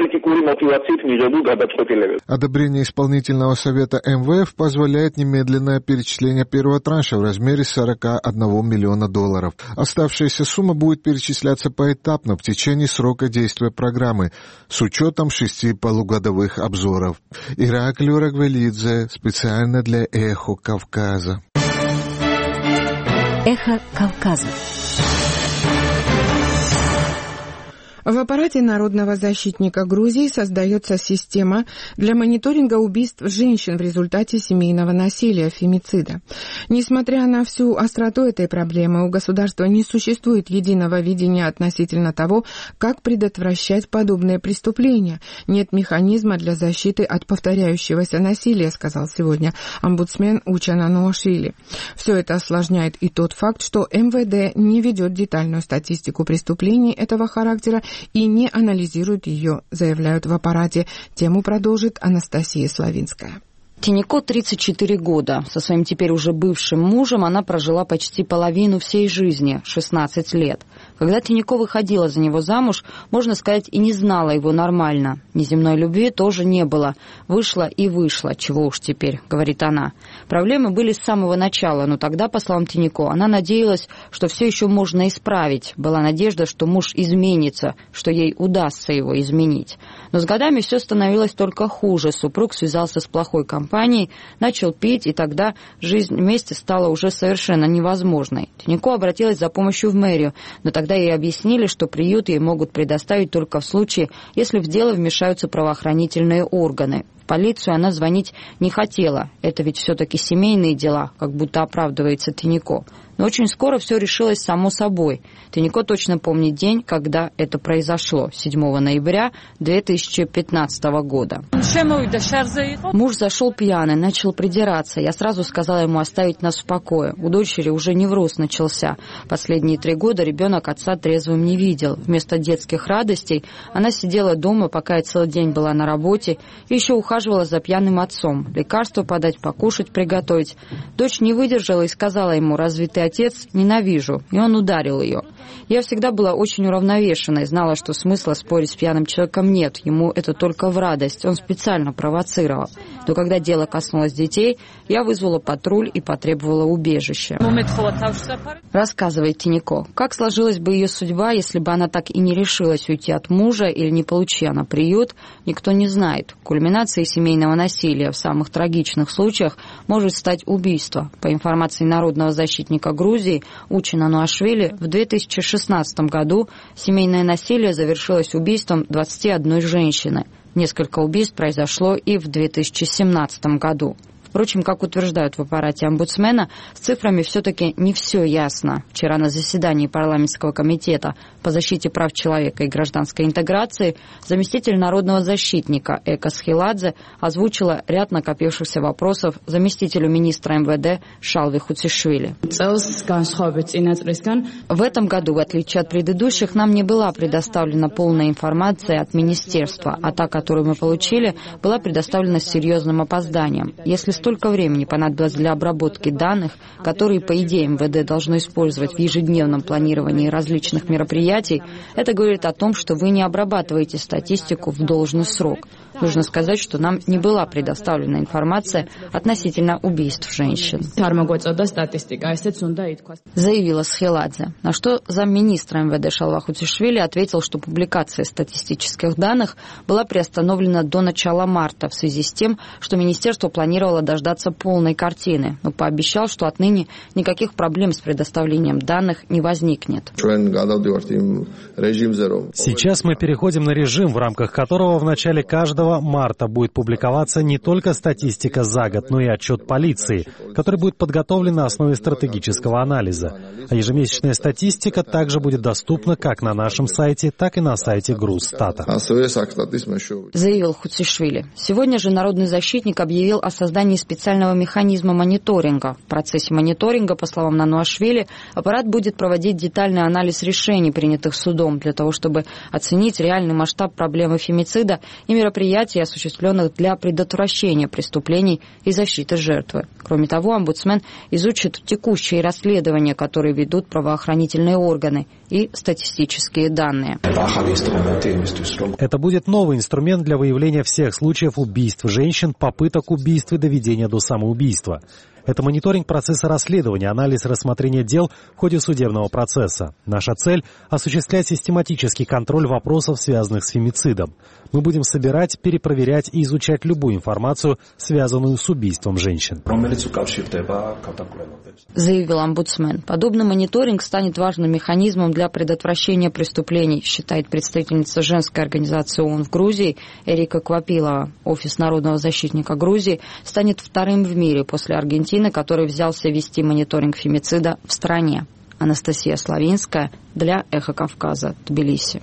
Одобрение исполнительного совета эм вэ эф позволяет немедленное перечисление первого транша в размере сорок один миллиона долларов. Оставшаяся сумма будет перечисляться поэтапно в течение срока действия программы с учетом шести полугодовых обзоров. Ираклий Рагвелидзе, специально для «Эхо Кавказа». Эхо Кавказа. В аппарате Народного защитника Грузии создается система для мониторинга убийств женщин в результате семейного насилия, фемицида. Несмотря на всю остроту этой проблемы, у государства не существует единого видения относительно того, как предотвращать подобные преступления. Нет механизма для защиты от повторяющегося насилия, сказал сегодня омбудсмен Учан Ануашвили. Все это осложняет и тот факт, что эм вэ дэ не ведет детальную статистику преступлений этого характера и не анализируют ее, заявляют в аппарате. Тему продолжит Анастасия Славинская. Тинько тридцать четыре года. Со своим теперь уже бывшим мужем она прожила почти половину всей жизни, шестнадцать лет. Когда Тинько выходила за него замуж, можно сказать, и не знала его нормально. Неземной любви тоже не было. Вышла и вышла, чего уж теперь, говорит она. Проблемы были с самого начала, но тогда, по словам Тинько, она надеялась, что все еще можно исправить. Была надежда, что муж изменится, что ей удастся его изменить. Но с годами все становилось только хуже. Супруг связался с плохой компанией, начал пить, и тогда жизнь вместе стала уже совершенно невозможной. Тинько обратилась за помощью в мэрию, но тогда ей объяснили, что приют ей могут предоставить только в случае, если в дело вмешаются правоохранительные органы. В полицию она звонить не хотела. Это ведь все-таки семейные дела, как будто оправдывается Тинько. Но очень скоро все решилось само собой. Тинько точно помнит день, когда это произошло, седьмого ноября две тысячи пятнадцатого года. Муж зашел пьяный, начал придираться. Я сразу сказала ему оставить нас в покое. У дочери уже невроз начался. Последние три года ребенок отца трезвым не видел. Вместо детских радостей она сидела дома, пока я целый день была на работе, и еще ухаживала за пьяным отцом. Лекарства подать, покушать приготовить. Дочь не выдержала и сказала ему: «Разве ты отец? Ненавижу». И он ударил ее. Я всегда была очень уравновешенной, знала, что смысла спорить с пьяным человеком нет, ему это только в радость, он специально провоцировал. Но когда дело коснулось детей, я вызвала патруль и потребовала убежища. Рассказывает Тинько, как сложилась бы ее судьба, если бы она так и не решилась уйти от мужа или не получи она приют, никто не знает. Кульминацией превенцией семейного насилия в самых трагичных случаях может стать убийство. По информации народного защитника Грузии Учина Нуашвили, в две тысячи шестнадцатом году семейное насилие завершилось убийством двадцати одной женщины. Несколько убийств произошло и в две тысячи семнадцатом году. Впрочем, как утверждают в аппарате омбудсмена, с цифрами все-таки не все ясно. Вчера на заседании парламентского комитета по защите прав человека и гражданской интеграции заместитель народного защитника Эка Схиладзе озвучила ряд накопившихся вопросов заместителю министра эм вэ дэ Шалви Хуцишвили. В этом году, в отличие от предыдущих, нам не была предоставлена полная информация от министерства, а та, которую мы получили, была предоставлена с серьезным опозданием. Если столько времени понадобилось для обработки данных, которые, по идее, эм вэ дэ должно использовать в ежедневном планировании различных мероприятий, это говорит о том, что вы не обрабатываете статистику в должный срок. Нужно сказать, что нам не была предоставлена информация относительно убийств женщин, заявила Схиладзе. На что замминистра эм вэ дэ Шалва Хуцишвили ответил, что публикация статистических данных была приостановлена до начала марта в связи с тем, что министерство планировало дождаться полной картины, но пообещал, что отныне никаких проблем с предоставлением данных не возникнет. Сейчас мы переходим на режим, в рамках которого в начале каждого марта будет публиковаться не только статистика за год, но и отчет полиции, который будет подготовлен на основе стратегического анализа. А ежемесячная статистика также будет доступна как на нашем сайте, так и на сайте Грузстата, заявил Хуцишвили. Сегодня же народный защитник объявил о создании специального механизма мониторинга. В процессе мониторинга, по словам Нануашвили, аппарат будет проводить детальный анализ решений, принятых судом, для того, чтобы оценить реальный масштаб проблемы фемицида и мероприятий, осуществленных для предотвращения преступлений и защиты жертвы. Кроме того, омбудсмен изучит текущие расследования, которые ведут правоохранительные органы, и статистические данные. Это будет новый инструмент для выявления всех случаев убийств женщин, попыток убийств и доведения до самоубийства. Это мониторинг процесса расследования, анализ рассмотрения дел в ходе судебного процесса. Наша цель – осуществлять систематический контроль вопросов, связанных с фемицидом. Мы будем собирать, перепроверять и изучать любую информацию, связанную с убийством женщин, заявил омбудсмен. Подобный мониторинг станет важным механизмом для предотвращения преступлений, считает представительница женской организации ООН в Грузии Эрика Квапилова. Офис народного защитника Грузии станет вторым в мире после Аргентины, который взялся вести мониторинг фемицида в стране. Анастасия Славинская для Эхо Кавказа, Тбилиси.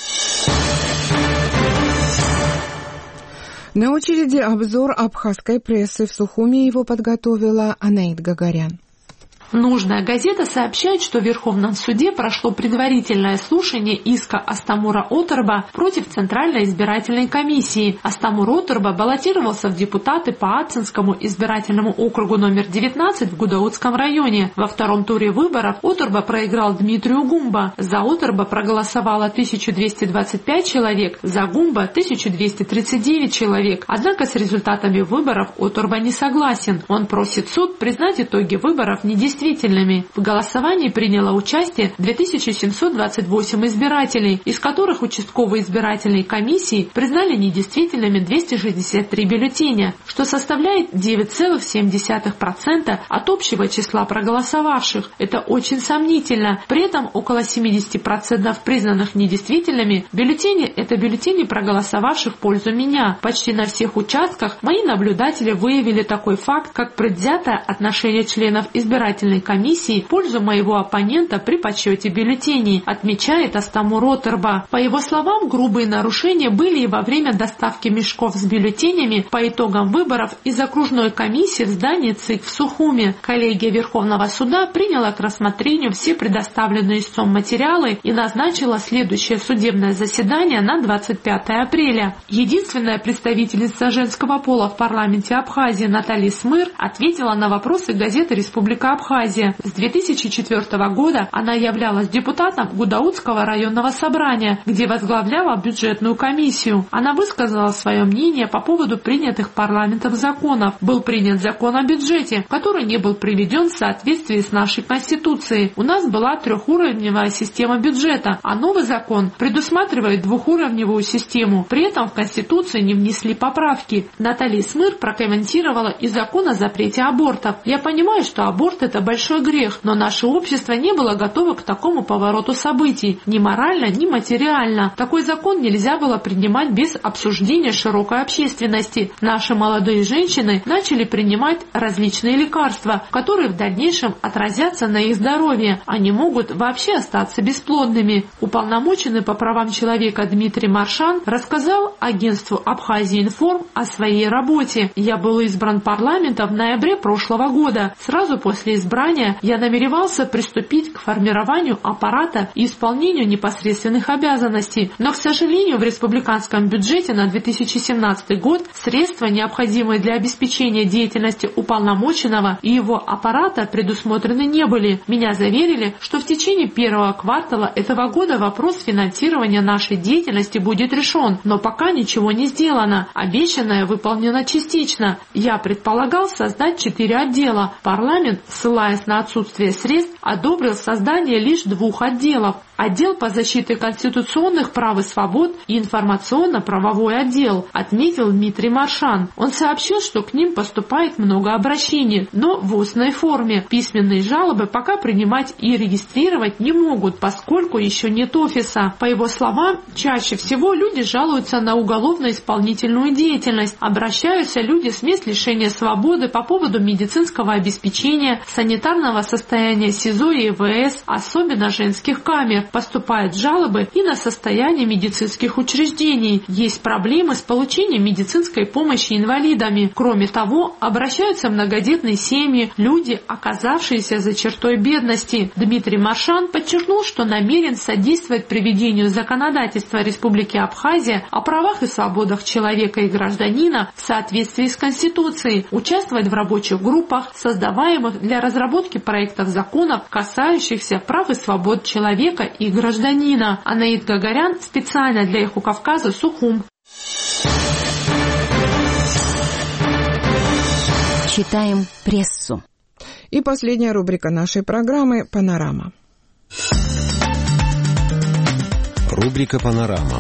На очереди обзор абхазской прессы. В Сухуми его подготовила Анаит Гагарян. Нужная газета сообщает, что в Верховном суде прошло предварительное слушание иска Астамура Оторба против Центральной избирательной комиссии. Астамур Оторба баллотировался в депутаты по Ацинскому избирательному округу номер девятнадцать в Гудаутском районе. Во втором туре выборов Оторба проиграл Дмитрию Гумба. За Оторба проголосовало тысяча двести двадцать пять человек, за Гумба тысяча двести тридцать девять человек. Однако с результатами выборов Оторба не согласен. Он просит суд признать итоги выборов недействительными. В голосовании приняло участие две тысячи семьсот двадцать восемь избирателей, из которых участковые избирательные комиссии признали недействительными двести шестьдесят три бюллетеня, что составляет девять целых семь десятых процента от общего числа проголосовавших. Это очень сомнительно. При этом около семьдесят процентов признанных недействительными бюллетени – это бюллетени проголосовавших в пользу меня. Почти на всех участках мои наблюдатели выявили такой факт, как предвзятое отношение членов избирательной комиссии в пользу моего оппонента при подсчете бюллетеней, отмечает Астамур Оторба. По его словам, грубые нарушения были и во время доставки мешков с бюллетенями по итогам выборов из окружной комиссии в здании ЦИК в Сухуме. Коллегия Верховного суда приняла к рассмотрению все предоставленные истцом материалы и назначила следующее судебное заседание на двадцать пятое апреля. Единственная представительница женского пола в парламенте Абхазии Наталья Смыр ответила на вопросы газеты «Республика Абхазия». Абхазия. С две тысячи четвёртого года она являлась депутатом Гудаутского районного собрания, где возглавляла бюджетную комиссию. Она высказала свое мнение по поводу принятых парламентом законов. Был принят закон о бюджете, который не был приведен в соответствии с нашей Конституцией. У нас была трехуровневая система бюджета, а новый закон предусматривает двухуровневую систему. При этом в Конституции не внесли поправки. Наталья Смыр прокомментировала и закон о запрете абортов. Я понимаю, что аборт – это большой грех, но наше общество не было готово к такому повороту событий, ни морально, ни материально. Такой закон нельзя было принимать без обсуждения широкой общественности. Наши молодые женщины начали принимать различные лекарства, которые в дальнейшем отразятся на их здоровье. Они могут вообще остаться бесплодными. Уполномоченный по правам человека Дмитрий Маршан рассказал агентству Абхазия-Информ о своей работе. Я был избран парламентом в ноябре прошлого года. Сразу после избрания я намеревался приступить к формированию аппарата и исполнению непосредственных обязанностей. Но, к сожалению, в республиканском бюджете на две тысячи семнадцатый год средства, необходимые для обеспечения деятельности уполномоченного и его аппарата, предусмотрены не были. Меня заверили, что в течение первого квартала этого года вопрос финансирования нашей деятельности будет решен, но пока ничего не сделано. Обещанное выполнено частично. Я предполагал создать четыре отдела. Парламент, ссылаясь на отсутствие средств, одобрил создание лишь двух отделов. Отдел по защите конституционных прав и свобод и информационно-правовой отдел, отметил Дмитрий Маршан. Он сообщил, что к ним поступает много обращений, но в устной форме. Письменные жалобы пока принимать и регистрировать не могут, поскольку еще нет офиса. По его словам, чаще всего люди жалуются на уголовно-исполнительную деятельность. Обращаются люди с мест лишения свободы по поводу медицинского обеспечения, санитарного состояния СИЗО и ИВС, особенно женских камер. Поступают жалобы и на состояние медицинских учреждений. Есть проблемы с получением медицинской помощи инвалидами. Кроме того, обращаются многодетные семьи, люди, оказавшиеся за чертой бедности. Дмитрий Маршан подчеркнул, что намерен содействовать приведению законодательства Республики Абхазия о правах и свободах человека и гражданина в соответствии с Конституцией, участвовать в рабочих группах, создаваемых для разработки проектов законов, касающихся прав и свобод человека и гражданина. Анаит Гагарян специально для Эхо Кавказа, Сухум. Читаем прессу. И последняя рубрика нашей программы «Панорама». Рубрика «Панорама».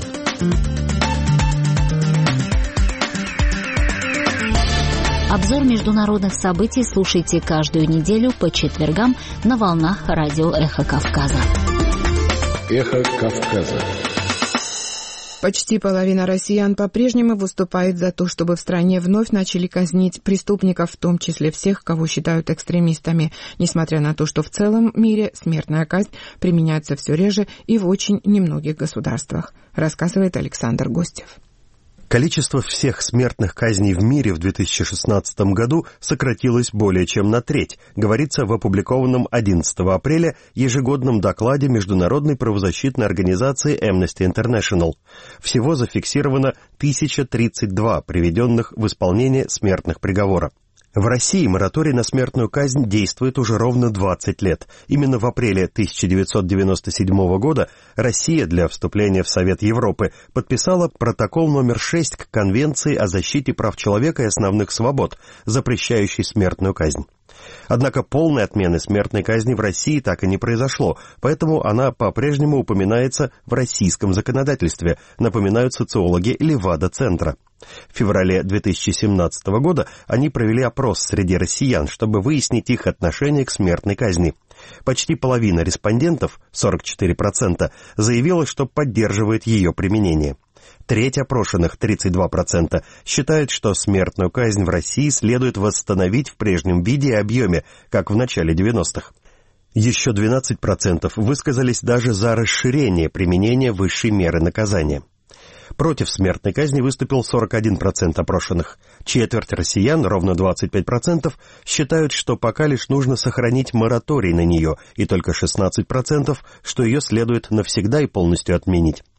Обзор международных событий слушайте каждую неделю по четвергам на волнах радио «Эхо Кавказа». Эхо Кавказа. Почти половина россиян по-прежнему выступает за то, чтобы в стране вновь начали казнить преступников, в том числе всех, кого считают экстремистами, несмотря на то, что в целом мире смертная казнь применяется все реже и в очень немногих государствах, рассказывает Александр Гостев. Количество всех смертных казней в мире в две тысячи шестнадцатом году сократилось более чем на треть, говорится в опубликованном одиннадцатого апреля ежегодном докладе Международной правозащитной организации Amnesty International. Всего зафиксировано тысяча тридцать два приведенных в исполнение смертных приговора. В России мораторий на смертную казнь действует уже ровно двадцать лет. Именно в апреле тысяча девятьсот девяносто седьмого года Россия для вступления в Совет Европы подписала протокол номер шесть к Конвенции о защите прав человека и основных свобод, запрещающий смертную казнь. Однако полной отмены смертной казни в России так и не произошло, поэтому она по-прежнему упоминается в российском законодательстве, напоминают социологи Левада-центра. В феврале две тысячи семнадцатого года они провели опрос среди россиян, чтобы выяснить их отношение к смертной казни. Почти половина респондентов, сорок четыре процента, заявила, что поддерживает ее применение. Треть опрошенных, тридцать два процента, считают, что смертную казнь в России следует восстановить в прежнем виде и объеме, как в начале девяностых. Еще двенадцать процентов высказались даже за расширение применения высшей меры наказания. Против смертной казни выступил сорок один процент опрошенных. Четверть россиян, ровно двадцать пять процентов, считают, что пока лишь нужно сохранить мораторий на нее, и только шестнадцать процентов, что ее следует навсегда и полностью отменить.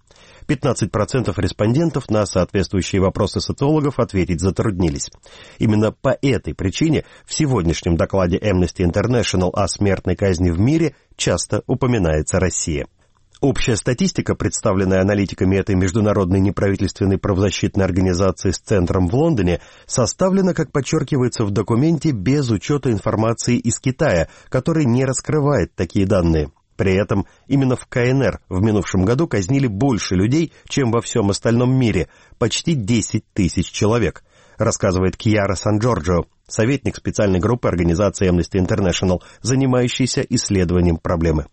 пятнадцать процентов респондентов на соответствующие вопросы социологов ответить затруднились. Именно по этой причине в сегодняшнем докладе Amnesty International о смертной казни в мире часто упоминается Россия. Общая статистика, представленная аналитиками этой международной неправительственной правозащитной организации с центром в Лондоне, составлена, как подчеркивается в документе, без учета информации из Китая, который не раскрывает такие данные. При этом именно в ка эн эр в минувшем году казнили больше людей, чем во всем остальном мире, почти десять тысяч человек, рассказывает Кьяра Сан-Джорджио, советник специальной группы организации Amnesty International, занимающейся исследованием проблемы.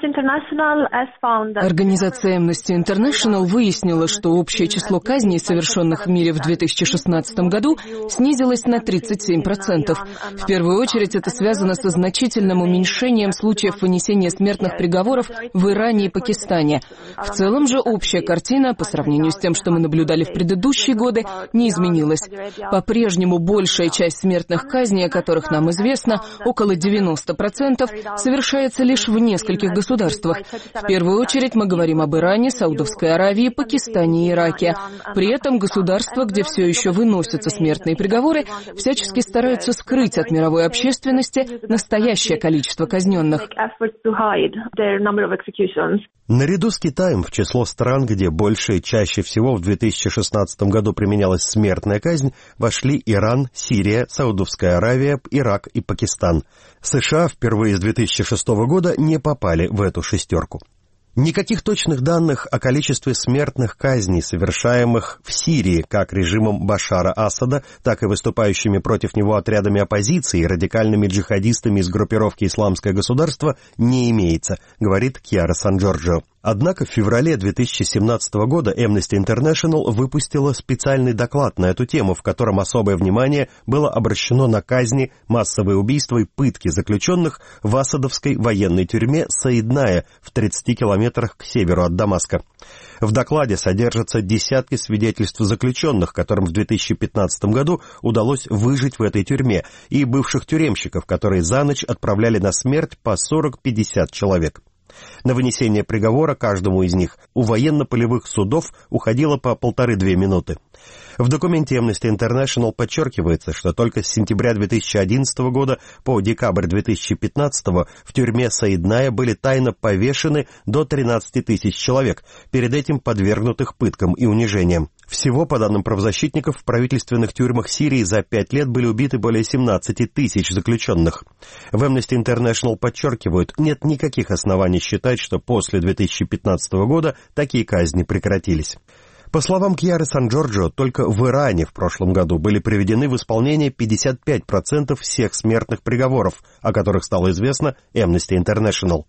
Организация Amnesty International выяснила, что общее число казней, совершенных в мире в две тысячи шестнадцатом году, снизилось на тридцать семь процентов. В первую очередь это связано со значительным уменьшением случаев вынесения смертных приговоров в Иране и Пакистане. В целом же общая картина, по сравнению с тем, что мы наблюдали в предыдущие годы, не изменилась. По-прежнему большая часть смертных казней, о которых нам известно, около девяносто процентов, совершается лишь в нескольких государствах. В первую очередь мы говорим об Иране, Саудовской Аравии, Пакистане и Ираке. При этом государства, где все еще выносятся смертные приговоры, всячески стараются скрыть от мировой общественности настоящее количество казненных. Наряду с Китаем в число стран, где больше и чаще всего в две тысячи шестнадцатом году применялась смертная казнь, вошли Иран, Сирия, Саудовская Аравия, Ирак и Пакистан. США впервые с две тысячи шестого года не попали в эту шестерку. Никаких точных данных о количестве смертных казней, совершаемых в Сирии как режимом Башара Асада, так и выступающими против него отрядами оппозиции и радикальными джихадистами из группировки «Исламское государство», не имеется, говорит Кьяра Сан-Джорджио. Однако в феврале две тысячи семнадцатого года Amnesty International выпустила специальный доклад на эту тему, в котором особое внимание было обращено на казни, массовые убийства и пытки заключенных в асадовской военной тюрьме Саидная в тридцати километрах к северу от Дамаска. В докладе содержатся десятки свидетельств заключенных, которым в две тысячи пятнадцатом году удалось выжить в этой тюрьме, и бывших тюремщиков, которые за ночь отправляли на смерть по сорок-пятьдесят человек. На вынесение приговора каждому из них у военно-полевых судов уходило по полторы-две минуты. В документе Amnesty International подчеркивается, что только с сентября две тысячи одиннадцатого года по декабрь две тысячи пятнадцатого в тюрьме Саидная были тайно повешены до тринадцати тысяч человек, перед этим подвергнутых пыткам и унижениям. Всего, по данным правозащитников, в правительственных тюрьмах Сирии за пять лет были убиты более семнадцати тысяч заключенных. В Amnesty International подчеркивают, нет никаких оснований считать, что после две тысячи пятнадцатого года такие казни прекратились. По словам Кьяры Сан-Джорджио, только в Иране в прошлом году были приведены в исполнение пятьдесят пять процентов всех смертных приговоров, о которых стало известно Amnesty International.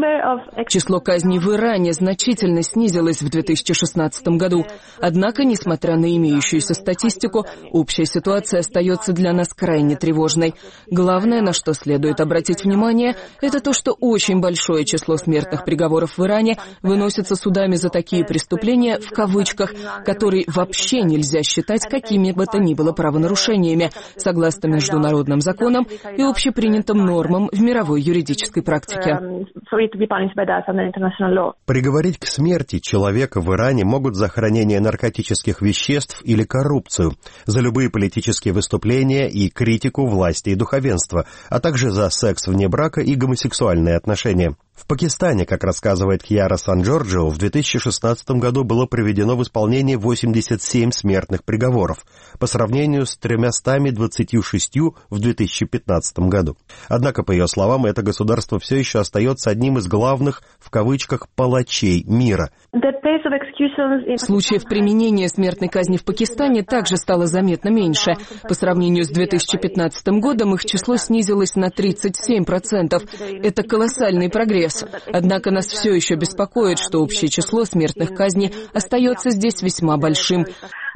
Число казней в Иране значительно снизилось в две тысячи шестнадцатом году. Однако, несмотря на имеющуюся статистику, общая ситуация остается для нас крайне тревожной. Главное, на что следует обратить внимание, это то, что очень большое число смертных приговоров в Иране выносится судами за такие преступления, в кавычках, которые вообще нельзя считать какими бы то ни было правонарушениями, согласно международным законам и общепринятым нормам в мировой юридической практике. Приговорить к смерти человека в Иране могут за хранение наркотических веществ или коррупцию, за любые политические выступления и критику власти и духовенства, а также за секс вне брака и гомосексуальные отношения. В Пакистане, как рассказывает Кьяра Сан-Джорджио, в две тысячи шестнадцатом году было приведено в исполнение восемьдесят семь смертных приговоров, по сравнению с тремястами двадцатью шестью в две тысячи пятнадцатом году. Однако, по ее словам, это государство все еще остается одним из главных, в кавычках, «палачей мира». Случаев применения смертной казни в Пакистане также стало заметно меньше. По сравнению с две тысячи пятнадцатым годом их число снизилось на тридцать семь процентов. Это колоссальный прогресс. Однако нас все еще беспокоит, что общее число смертных казней остается здесь весьма большим.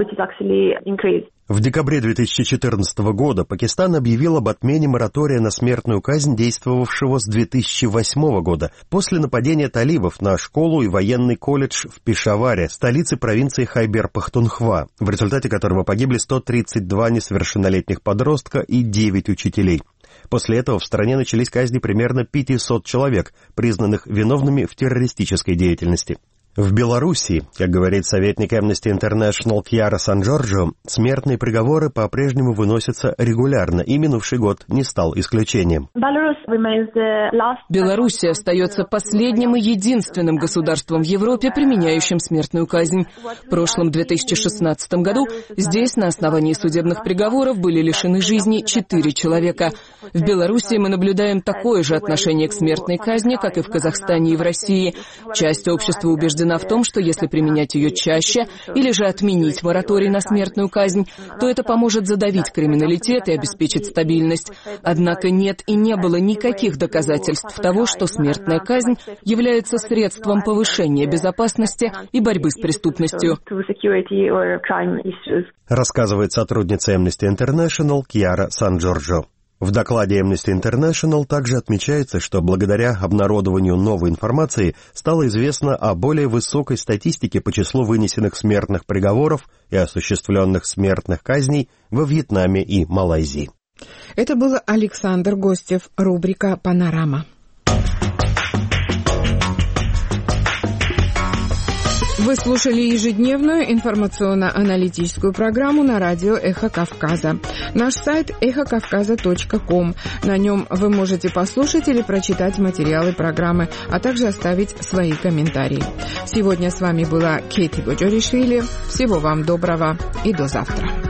В декабре две тысячи четырнадцатого года Пакистан объявил об отмене моратория на смертную казнь, действовавшего с две тысячи восьмого года, после нападения талибов на школу и военный колледж в Пешаваре, столице провинции Хайбер-Пахтунхва, в результате которого погибли сто тридцать два несовершеннолетних подростка и девять учителей. После этого в стране начались казни примерно пятисот человек, признанных виновными в террористической деятельности. В Белоруссии, как говорит советник Amnesty International Кьяра Сан-Джорджо, смертные приговоры по-прежнему выносятся регулярно, и минувший год не стал исключением. Белоруссия остается последним и единственным государством в Европе, применяющим смертную казнь. В прошлом две тысячи шестнадцатом году здесь на основании судебных приговоров были лишены жизни четыре человека. В Белоруссии мы наблюдаем такое же отношение к смертной казни, как и в Казахстане и в России. Часть общества убеждена в том, что если применять ее чаще или же отменить мораторий на смертную казнь, то это поможет задавить криминалитет и обеспечить стабильность. Однако нет и не было никаких доказательств того, что смертная казнь является средством повышения безопасности и борьбы с преступностью. Рассказывает сотрудница Amnesty International Кьяра Сан-Джорджо. В докладе Amnesty International также отмечается, что благодаря обнародованию новой информации стало известно о более высокой статистике по числу вынесенных смертных приговоров и осуществленных смертных казней во Вьетнаме и Малайзии. Это был Александр Гостев, рубрика «Панорама». Вы слушали ежедневную информационно-аналитическую программу на радио «Эхо Кавказа». Наш сайт эхо кавказа точка ком. На нем вы можете послушать или прочитать материалы программы, а также оставить свои комментарии. Сегодня с вами была Кейти Боджоришвили. Всего вам доброго и до завтра.